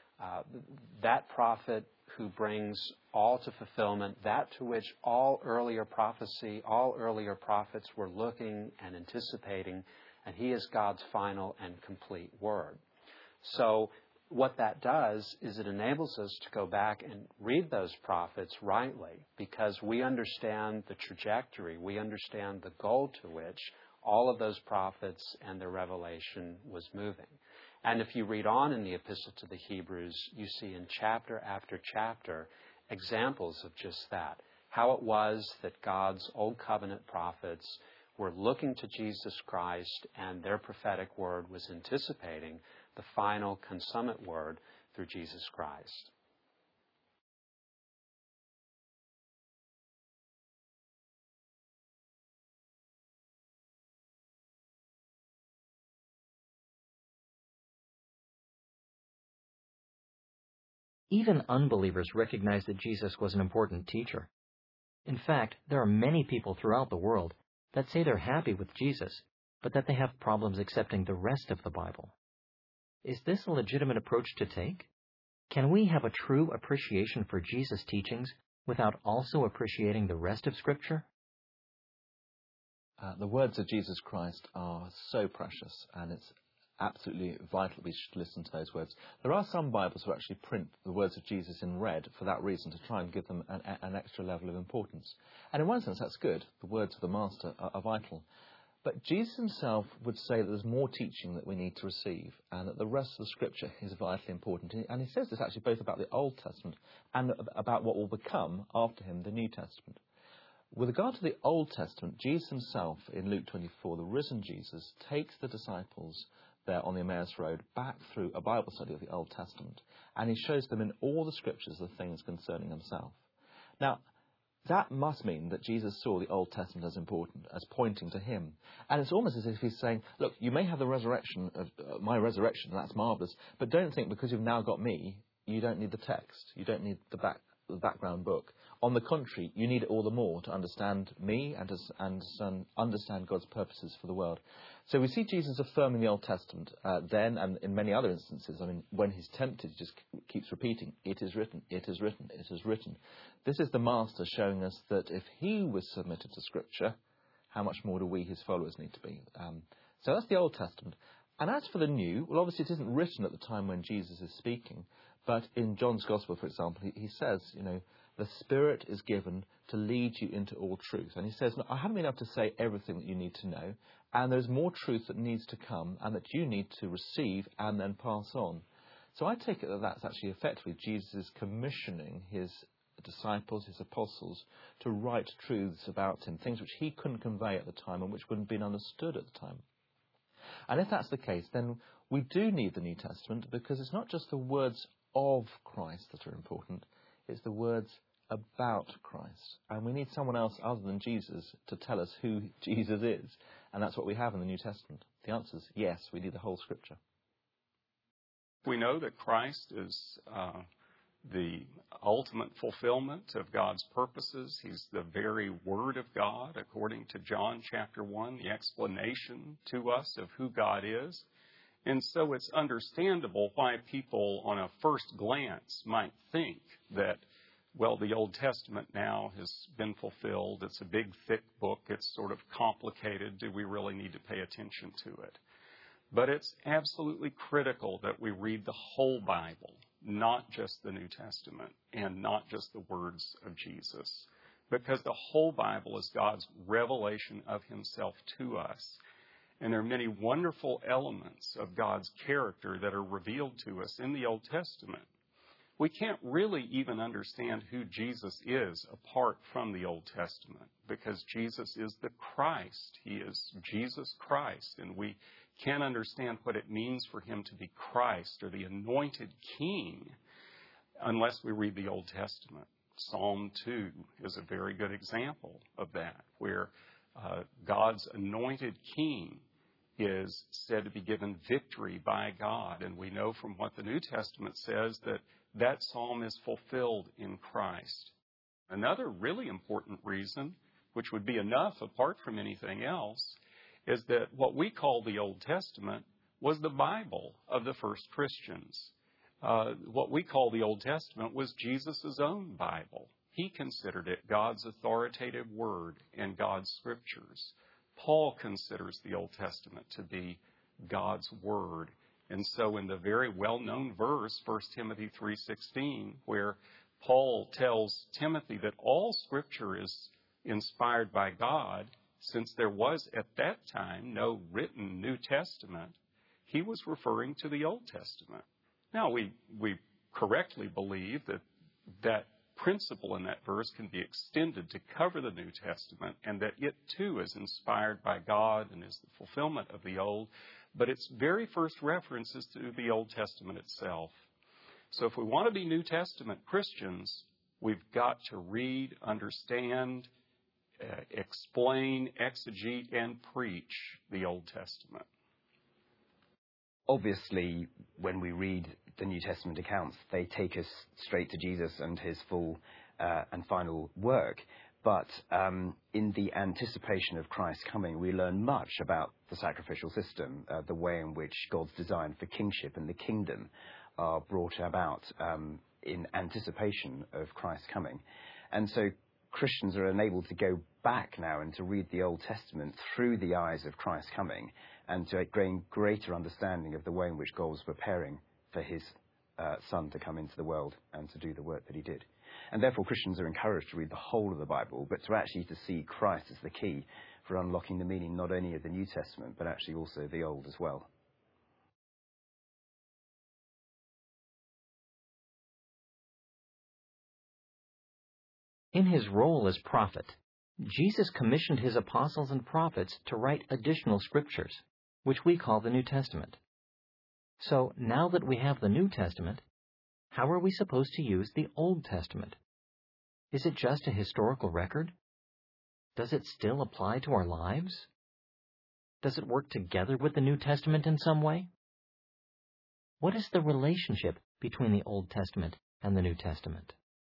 that prophet who brings all to fulfillment, that to which all earlier prophecy, all earlier prophets were looking and anticipating, and he is God's final and complete word. So what that does is it enables us to go back and read those prophets rightly, because we understand the trajectory, we understand the goal to which all of those prophets and their revelation was moving. And if you read on in the Epistle to the Hebrews, you see in chapter after chapter examples of just that. How it was that God's Old Covenant prophets were looking to Jesus Christ, and their prophetic word was anticipating the final consummate word through Jesus Christ. Even unbelievers recognize that Jesus was an important teacher. In fact, there are many people throughout the world that say they're happy with Jesus, but that they have problems accepting the rest of the Bible. Is this a legitimate approach to take? Can we have a true appreciation for Jesus' teachings without also appreciating the rest of Scripture? The words of Jesus Christ are so precious, and it's absolutely vital we should listen to those words. There are some Bibles who actually print the words of Jesus in red for that reason, to try and give them an extra level of importance. And in one sense, that's good. The words of the Master are vital. But Jesus himself would say that there's more teaching that we need to receive, and that the rest of the Scripture is vitally important. And he says this actually both about the Old Testament and about what will become after him, the New Testament. With regard to the Old Testament, Jesus himself, in Luke 24, the risen Jesus, takes the disciples there on the Emmaus Road back through a Bible study of the Old Testament, and he shows them in all the Scriptures the things concerning himself. Now, that must mean that Jesus saw the Old Testament as important, as pointing to him. And it's almost as if he's saying, look, you may have the resurrection of my resurrection, and that's marvellous, but don't think because you've now got me, you don't need the text, you don't need the background book. On the contrary, you need it all the more to understand me and to understand God's purposes for the world. So we see Jesus affirming the Old Testament then, and in many other instances. I mean, when he's tempted, he just keeps repeating, it is written, it is written, it is written. This is the Master showing us that if he was submitted to Scripture, how much more do we, his followers, need to be? So that's the Old Testament. And as for the New, well, obviously it isn't written at the time when Jesus is speaking, but in John's Gospel, for example, he says, the Spirit is given to lead you into all truth. And he says, no, I haven't been able to say everything that you need to know, and there's more truth that needs to come and that you need to receive and then pass on. So I take it that that's actually effectively Jesus commissioning his disciples, his apostles, to write truths about him, things which he couldn't convey at the time and which wouldn't have been understood at the time. And if that's the case, then we do need the New Testament, because it's not just the words of Christ that are important, it's the words about Christ. And we need someone else other than Jesus to tell us who Jesus is. And that's what we have in the New Testament. The answer is yes, we need the whole Scripture. We know that Christ is the ultimate fulfillment of God's purposes. He's the very Word of God, according to John chapter 1, the explanation to us of who God is. And so it's understandable why people on a first glance might think that, well, the Old Testament now has been fulfilled. It's a big, thick book. It's sort of complicated. Do we really need to pay attention to it? But it's absolutely critical that we read the whole Bible, not just the New Testament and not just the words of Jesus, because the whole Bible is God's revelation of himself to us. And there are many wonderful elements of God's character that are revealed to us in the Old Testament. We can't really even understand who Jesus is apart from the Old Testament, because Jesus is the Christ. He is Jesus Christ, and we can't understand what it means for him to be Christ or the anointed King unless we read the Old Testament. Psalm 2 is a very good example of that, where God's anointed King is said to be given victory by God. And we know from what the New Testament says that that psalm is fulfilled in Christ. Another really important reason, which would be enough apart from anything else, is that what we call the Old Testament was the Bible of the first Christians. What we call the Old Testament was Jesus' own Bible. He considered it God's authoritative word and God's scriptures. Paul considers the Old Testament to be God's word. And so in the very well-known verse, 1 Timothy 3:16, where Paul tells Timothy that all scripture is inspired by God, since there was at that time no written New Testament, he was referring to the Old Testament. Now, we correctly believe that principle in that verse can be extended to cover the New Testament, and that it too is inspired by God and is the fulfillment of the Old, but its very first reference is to the Old Testament itself. So if we want to be New Testament Christians, we've got to read, understand, explain, exegete, and preach the Old Testament. Obviously, when we read the New Testament accounts, they take us straight to Jesus and his full and final work. But in the anticipation of Christ's coming, we learn much about the sacrificial system, the way in which God's design for kingship and the kingdom are brought about in anticipation of Christ's coming. And so Christians are enabled to go back now and to read the Old Testament through the eyes of Christ's coming and to gain greater understanding of the way in which God was preparing for his Son to come into the world and to do the work that he did. And therefore Christians are encouraged to read the whole of the Bible, but to actually to see Christ as the key for unlocking the meaning not only of the New Testament, but actually also the Old as well. In his role as prophet, Jesus commissioned his apostles and prophets to write additional scriptures, which we call the New Testament. So now that we have the New Testament, how are we supposed to use the Old Testament? Is it just a historical record? Does it still apply to our lives? Does it work together with the New Testament in some way? What is the relationship between the Old Testament and the New Testament?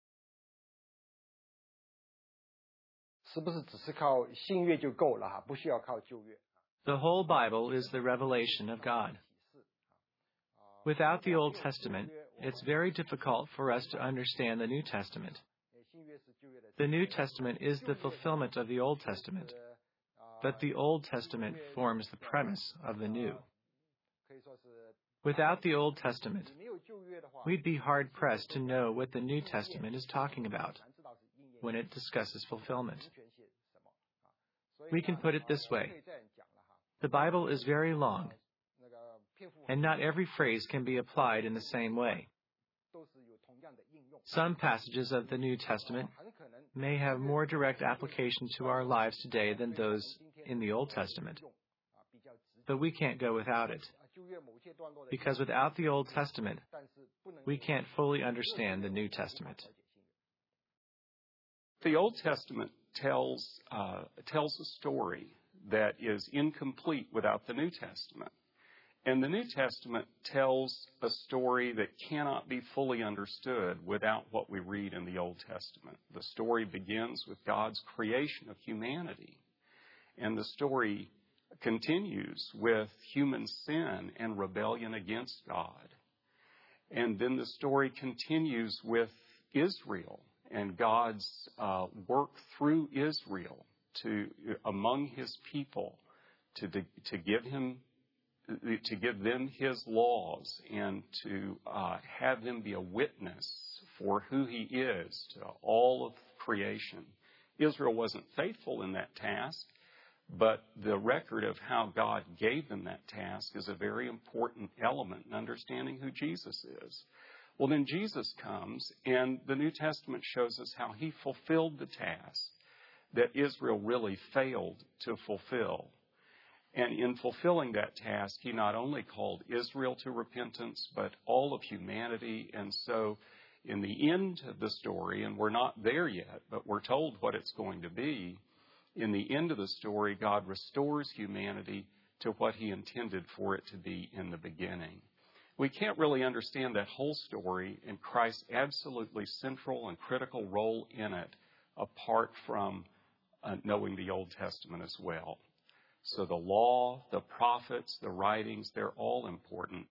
The whole Bible is the revelation of God. Without the Old Testament, it's very difficult for us to understand the New Testament. The New Testament is the fulfillment of the Old Testament, but the Old Testament forms the premise of the New. Without the Old Testament, we'd be hard-pressed to know what the New Testament is talking about when it discusses fulfillment. We can put it this way. The Bible is very long, and not every phrase can be applied in the same way. Some passages of the New Testament may have more direct application to our lives today than those in the Old Testament. But we can't go without it, because without the Old Testament, we can't fully understand the New Testament. The Old Testament tells a story that is incomplete without the New Testament. And the New Testament tells a story that cannot be fully understood without what we read in the Old Testament. The story begins with God's creation of humanity. And the story continues with human sin and rebellion against God. And then the story continues with Israel and God's work through Israel among his people to give them his laws and to have them be a witness for who he is to all of creation. Israel wasn't faithful in that task, but the record of how God gave them that task is a very important element in understanding who Jesus is. Well, then Jesus comes, and the New Testament shows us how he fulfilled the task that Israel really failed to fulfill. And in fulfilling that task, he not only called Israel to repentance, but all of humanity. And so in the end of the story, and we're not there yet, but we're told what it's going to be, in the end of the story, God restores humanity to what he intended for it to be in the beginning. We can't really understand that whole story and Christ's absolutely central and critical role in it apart from knowing the Old Testament as well. So the law, the prophets, the writings, they're all important.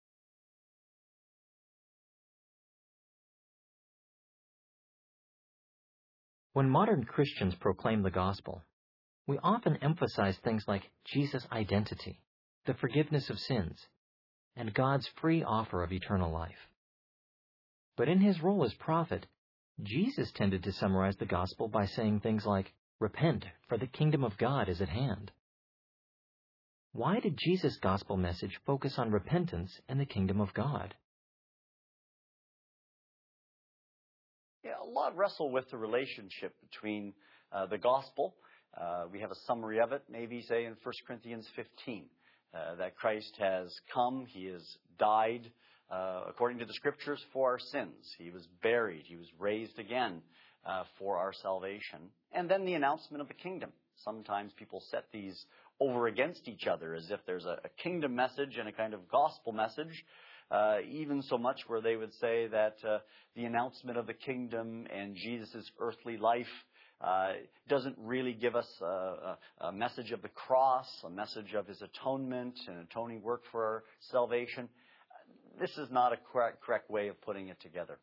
When modern Christians proclaim the gospel, we often emphasize things like Jesus' identity, the forgiveness of sins, and God's free offer of eternal life. But in his role as prophet, Jesus tended to summarize the gospel by saying things like, "Repent, for the kingdom of God is at hand." Why did Jesus' gospel message focus on repentance and the kingdom of God? Yeah, a lot wrestle with the relationship between the gospel. We have a summary of it, maybe say in 1 Corinthians 15, that Christ has come, He has died according to the Scriptures for our sins. He was buried, He was raised again for our salvation. And then the announcement of the kingdom. Sometimes people set these over against each other as if there's a kingdom message and a kind of gospel message, even so much where they would say that the announcement of the kingdom and Jesus' earthly life doesn't really give us a message of the cross, a message of His atonement and atoning work for our salvation. This is not a correct way of putting it together.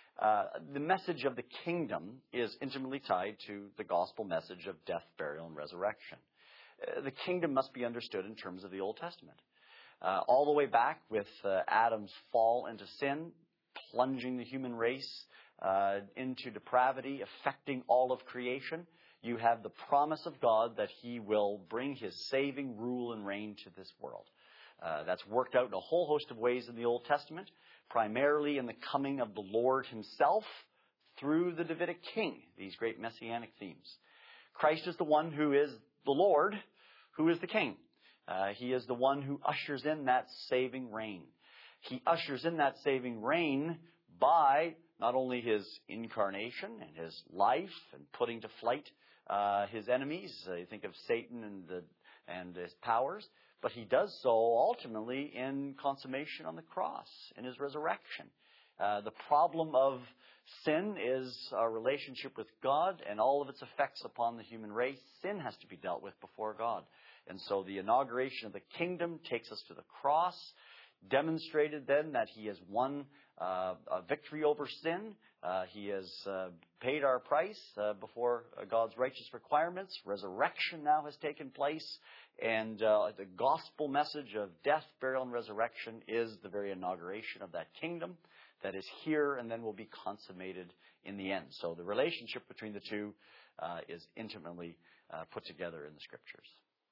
The message of the kingdom is intimately tied to the gospel message of death, burial, and resurrection. The kingdom must be understood in terms of the Old Testament. All the way back with Adam's fall into sin, plunging the human race into depravity, affecting all of creation, you have the promise of God that He will bring His saving rule and reign to this world. That's worked out in a whole host of ways in the Old Testament, primarily in the coming of the Lord Himself through the Davidic king, these great messianic themes. Christ is the one who is the Lord, who is the king. He is the one who ushers in that saving reign. He ushers in that saving reign by not only His incarnation and His life and putting to flight His enemies. You think of Satan and his powers. But He does so ultimately in consummation on the cross, in His resurrection. The problem of sin is our relationship with God and all of its effects upon the human race. Sin has to be dealt with before God. And so the inauguration of the kingdom takes us to the cross, demonstrated then that He has won a victory over sin. He has paid our price before God's righteous requirements. Resurrection now has taken place. And the gospel message of death, burial, and resurrection is the very inauguration of that kingdom that is here and then will be consummated in the end. So the relationship between the two is intimately put together in the Scriptures.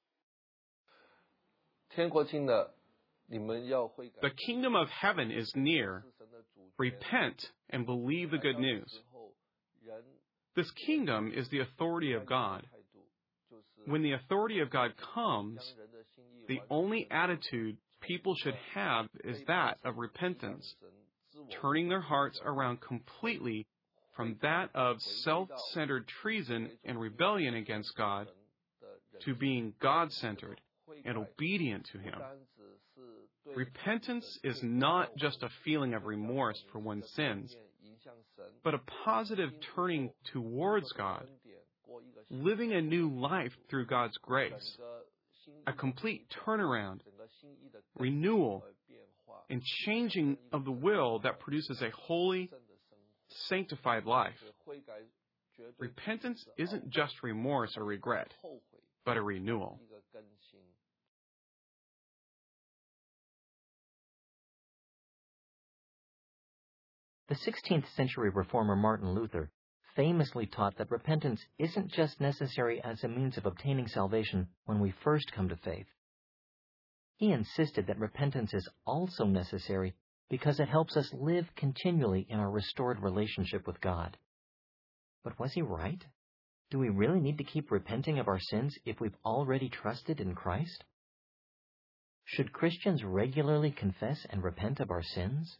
The kingdom of heaven is near. Repent and believe the good news. This kingdom is the authority of God. When the authority of God comes, the only attitude people should have is that of repentance, turning their hearts around completely from that of self-centered treason and rebellion against God to being God-centered and obedient to Him. Repentance is not just a feeling of remorse for one's sins, but a positive turning towards God, living a new life through God's grace, a complete turnaround, renewal, and changing of the will that produces a holy, sanctified life. Repentance isn't just remorse or regret, but a renewal. The 16th century reformer Martin Luther famously taught that repentance isn't just necessary as a means of obtaining salvation when we first come to faith. He insisted that repentance is also necessary because it helps us live continually in our restored relationship with God. But was he right? Do we really need to keep repenting of our sins if we've already trusted in Christ? Should Christians regularly confess and repent of our sins?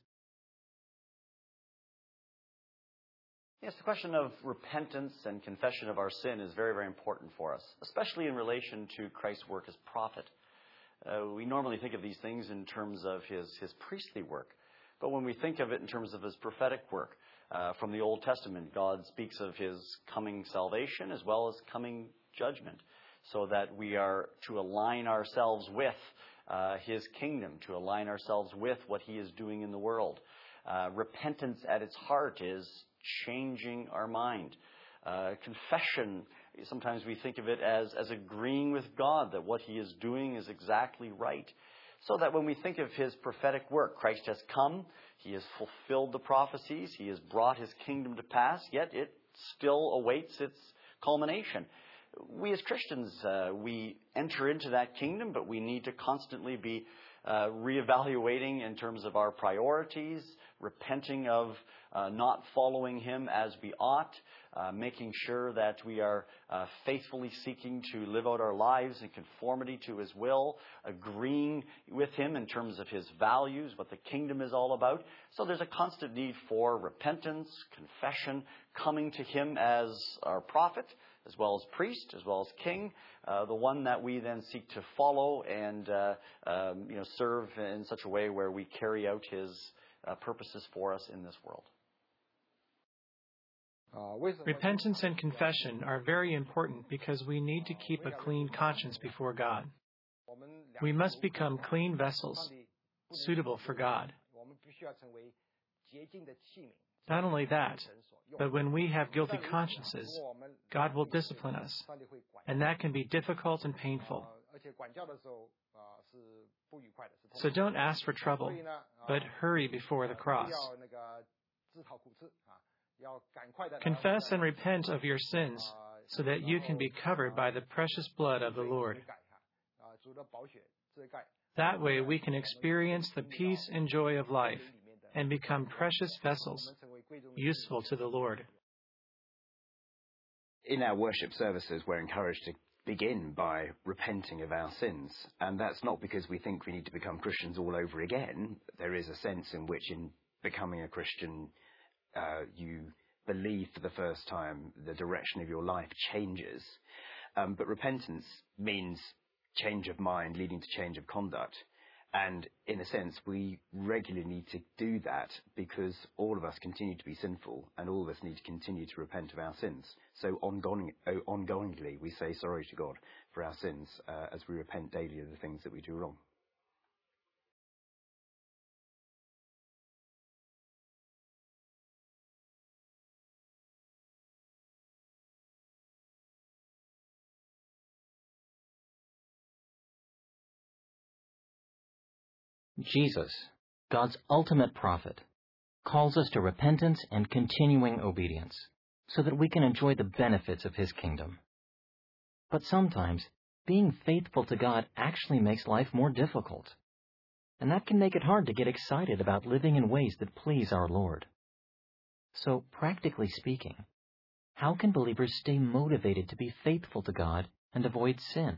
Yes, the question of repentance and confession of our sin is very, very important for us, especially in relation to Christ's work as prophet. We normally think of these things in terms of his priestly work, but when we think of it in terms of His prophetic work, from the Old Testament, God speaks of His coming salvation as well as coming judgment, so that we are to align ourselves with His kingdom, to align ourselves with what He is doing in the world. Repentance at its heart is changing our mind. Confession, sometimes we think of it as agreeing with God that what He is doing is exactly right. So that when we think of His prophetic work, Christ has come, He has fulfilled the prophecies, He has brought His kingdom to pass, yet it still awaits its culmination. We as Christians, we enter into that kingdom, but we need to constantly be reevaluating in terms of our priorities, repenting of not following Him as we ought, making sure that we are faithfully seeking to live out our lives in conformity to His will, agreeing with Him in terms of His values, what the kingdom is all about. So there's a constant need for repentance, confession, coming to Him as our prophet, as well as priest, as well as king, the one that we then seek to follow and serve in such a way where we carry out His purposes for us in this world. Repentance and confession are very important because we need to keep a clean conscience before God. We must become clean vessels, suitable for God. Not only that, but when we have guilty consciences, God will discipline us, and that can be difficult and painful. So don't ask for trouble, but hurry before the cross. Confess and repent of your sins so that you can be covered by the precious blood of the Lord. That way we can experience the peace and joy of life and become precious vessels, useful to the Lord. In our worship services, we're encouraged to begin by repenting of our sins. And that's not because we think we need to become Christians all over again. There is a sense in which in becoming a Christian, you believe for the first time, the direction of your life changes. But repentance means change of mind leading to change of conduct. And in a sense, we regularly need to do that because all of us continue to be sinful and all of us need to continue to repent of our sins. So ongoingly, we say sorry to God for our sins as we repent daily of the things that we do wrong. Jesus, God's ultimate prophet, calls us to repentance and continuing obedience so that we can enjoy the benefits of His kingdom. But sometimes, being faithful to God actually makes life more difficult, and that can make it hard to get excited about living in ways that please our Lord. So, practically speaking, how can believers stay motivated to be faithful to God and avoid sin?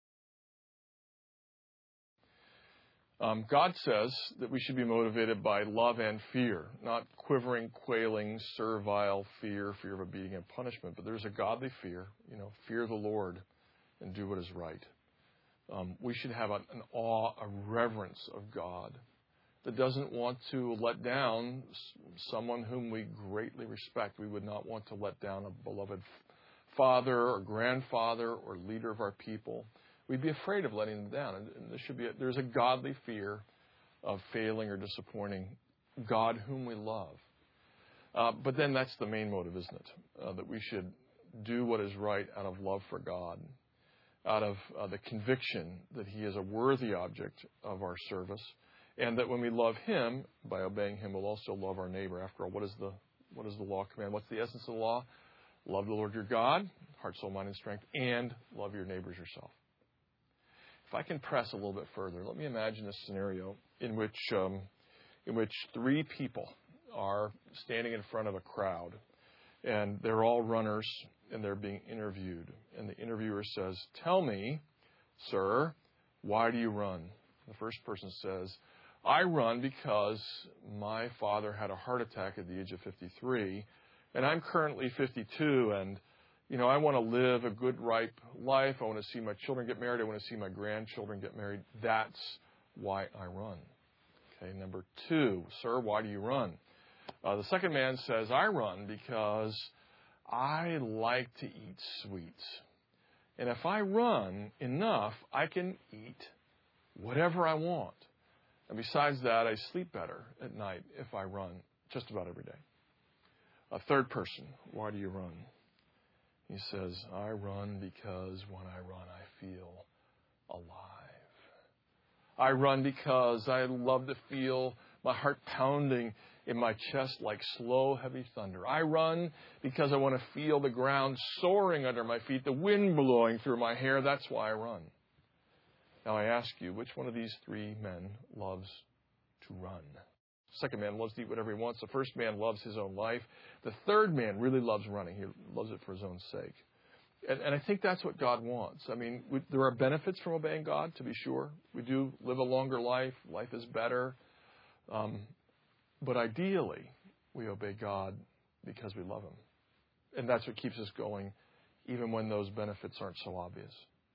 God says that we should be motivated by love and fear, not quivering, quailing, servile fear of obedience and punishment. But there's a godly fear, fear the Lord and do what is right. We should have an awe, a reverence of God that doesn't want to let down someone whom we greatly respect. We would not want to let down a beloved father or grandfather or leader of our people. We'd be afraid of letting them down. And there's a godly fear of failing or disappointing God whom we love. But then that's the main motive, isn't it? That we should do what is right out of love for God, out of the conviction that He is a worthy object of our service, and that when we love Him, by obeying Him, we'll also love our neighbor. After all, what is the law command? What's the essence of the law? Love the Lord your God, heart, soul, mind, and strength, and love your neighbors yourself. If I can press a little bit further, let me imagine a scenario in which three people are standing in front of a crowd, and they're all runners, and they're being interviewed. And the interviewer says, "Tell me, sir, why do you run?" The first person says, "I run because my father had a heart attack at the age of 53, and I'm currently 52, and I want to live a good, ripe life. I want to see my children get married. I want to see my grandchildren get married. That's why I run." Okay, number two, "Sir, why do you run?" The second man says, "I run because I like to eat sweets. And if I run enough, I can eat whatever I want. And besides that, I sleep better at night if I run just about every day." A third person, "Why do you run?" He says, "I run because when I run, I feel alive. I run because I love to feel my heart pounding in my chest like slow, heavy thunder. I run because I want to feel the ground soaring under my feet, the wind blowing through my hair. That's why I run." Now I ask you, which one of these three men loves to run? The second man loves to eat whatever he wants. The first man loves his own life. The third man really loves running. He loves it for his own sake. And I think that's what God wants. I mean, there are benefits from obeying God, to be sure. We do live a longer life. Life is better. But ideally, we obey God because we love Him. And that's what keeps us going, even when those benefits aren't so obvious.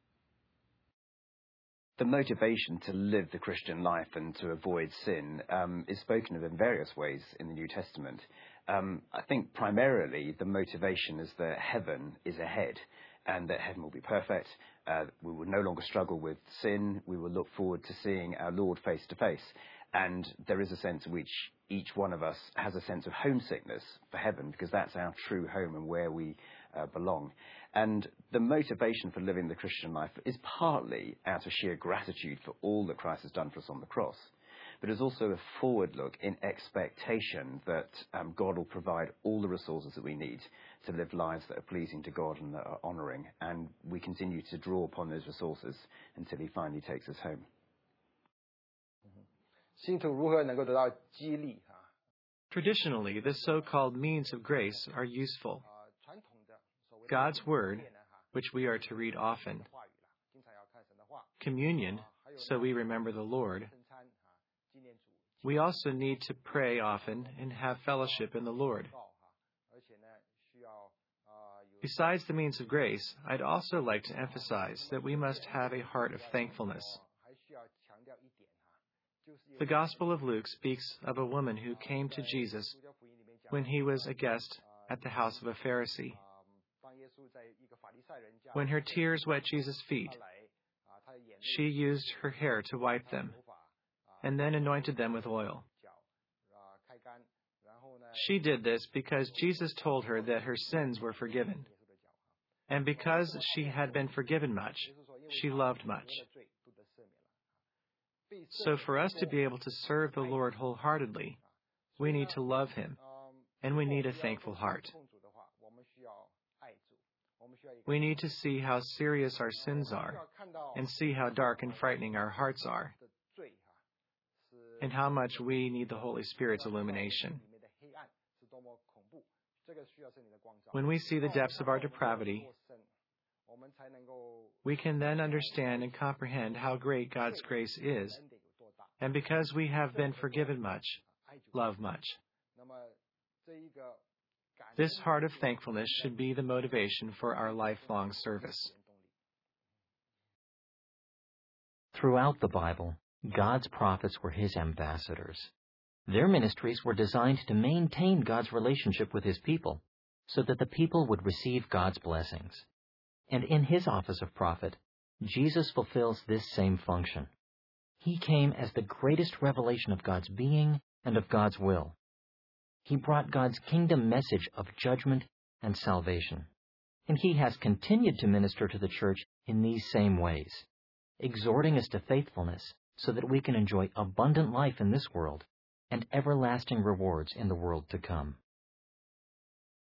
The motivation to live the Christian life and to avoid sin is spoken of in various ways in the New Testament. I think primarily the motivation is that heaven is ahead and that heaven will be perfect. We will no longer struggle with sin. We will look forward to seeing our Lord face to face. And there is a sense in which each one of us has a sense of homesickness for heaven because that's our true home and where we belong. And the motivation for living the Christian life is partly out of sheer gratitude for all that Christ has done for us on the cross. But it's also a forward look in expectation that God will provide all the resources that we need to live lives that are pleasing to God and that are honouring. And we continue to draw upon those resources until He finally takes us home. Traditionally, the so-called means of grace are useful. God's Word, which we are to read often. Communion, so we remember the Lord. We also need to pray often and have fellowship in the Lord. Besides the means of grace, I'd also like to emphasize that we must have a heart of thankfulness. The Gospel of Luke speaks of a woman who came to Jesus when he was a guest at the house of a Pharisee. When her tears wet Jesus' feet, she used her hair to wipe them, and then anointed them with oil. She did this because Jesus told her that her sins were forgiven. And because she had been forgiven much, she loved much. So for us to be able to serve the Lord wholeheartedly, we need to love Him, and we need a thankful heart. We need to see how serious our sins are, and see how dark and frightening our hearts are, and how much we need the Holy Spirit's illumination. When we see the depths of our depravity, we can then understand and comprehend how great God's grace is, and because we have been forgiven much, love much. This heart of thankfulness should be the motivation for our lifelong service. Throughout the Bible, God's prophets were His ambassadors. Their ministries were designed to maintain God's relationship with His people, so that the people would receive God's blessings. And in His office of prophet, Jesus fulfills this same function. He came as the greatest revelation of God's being and of God's will. He brought God's kingdom message of judgment and salvation. And He has continued to minister to the church in these same ways, exhorting us to faithfulness so that we can enjoy abundant life in this world and everlasting rewards in the world to come.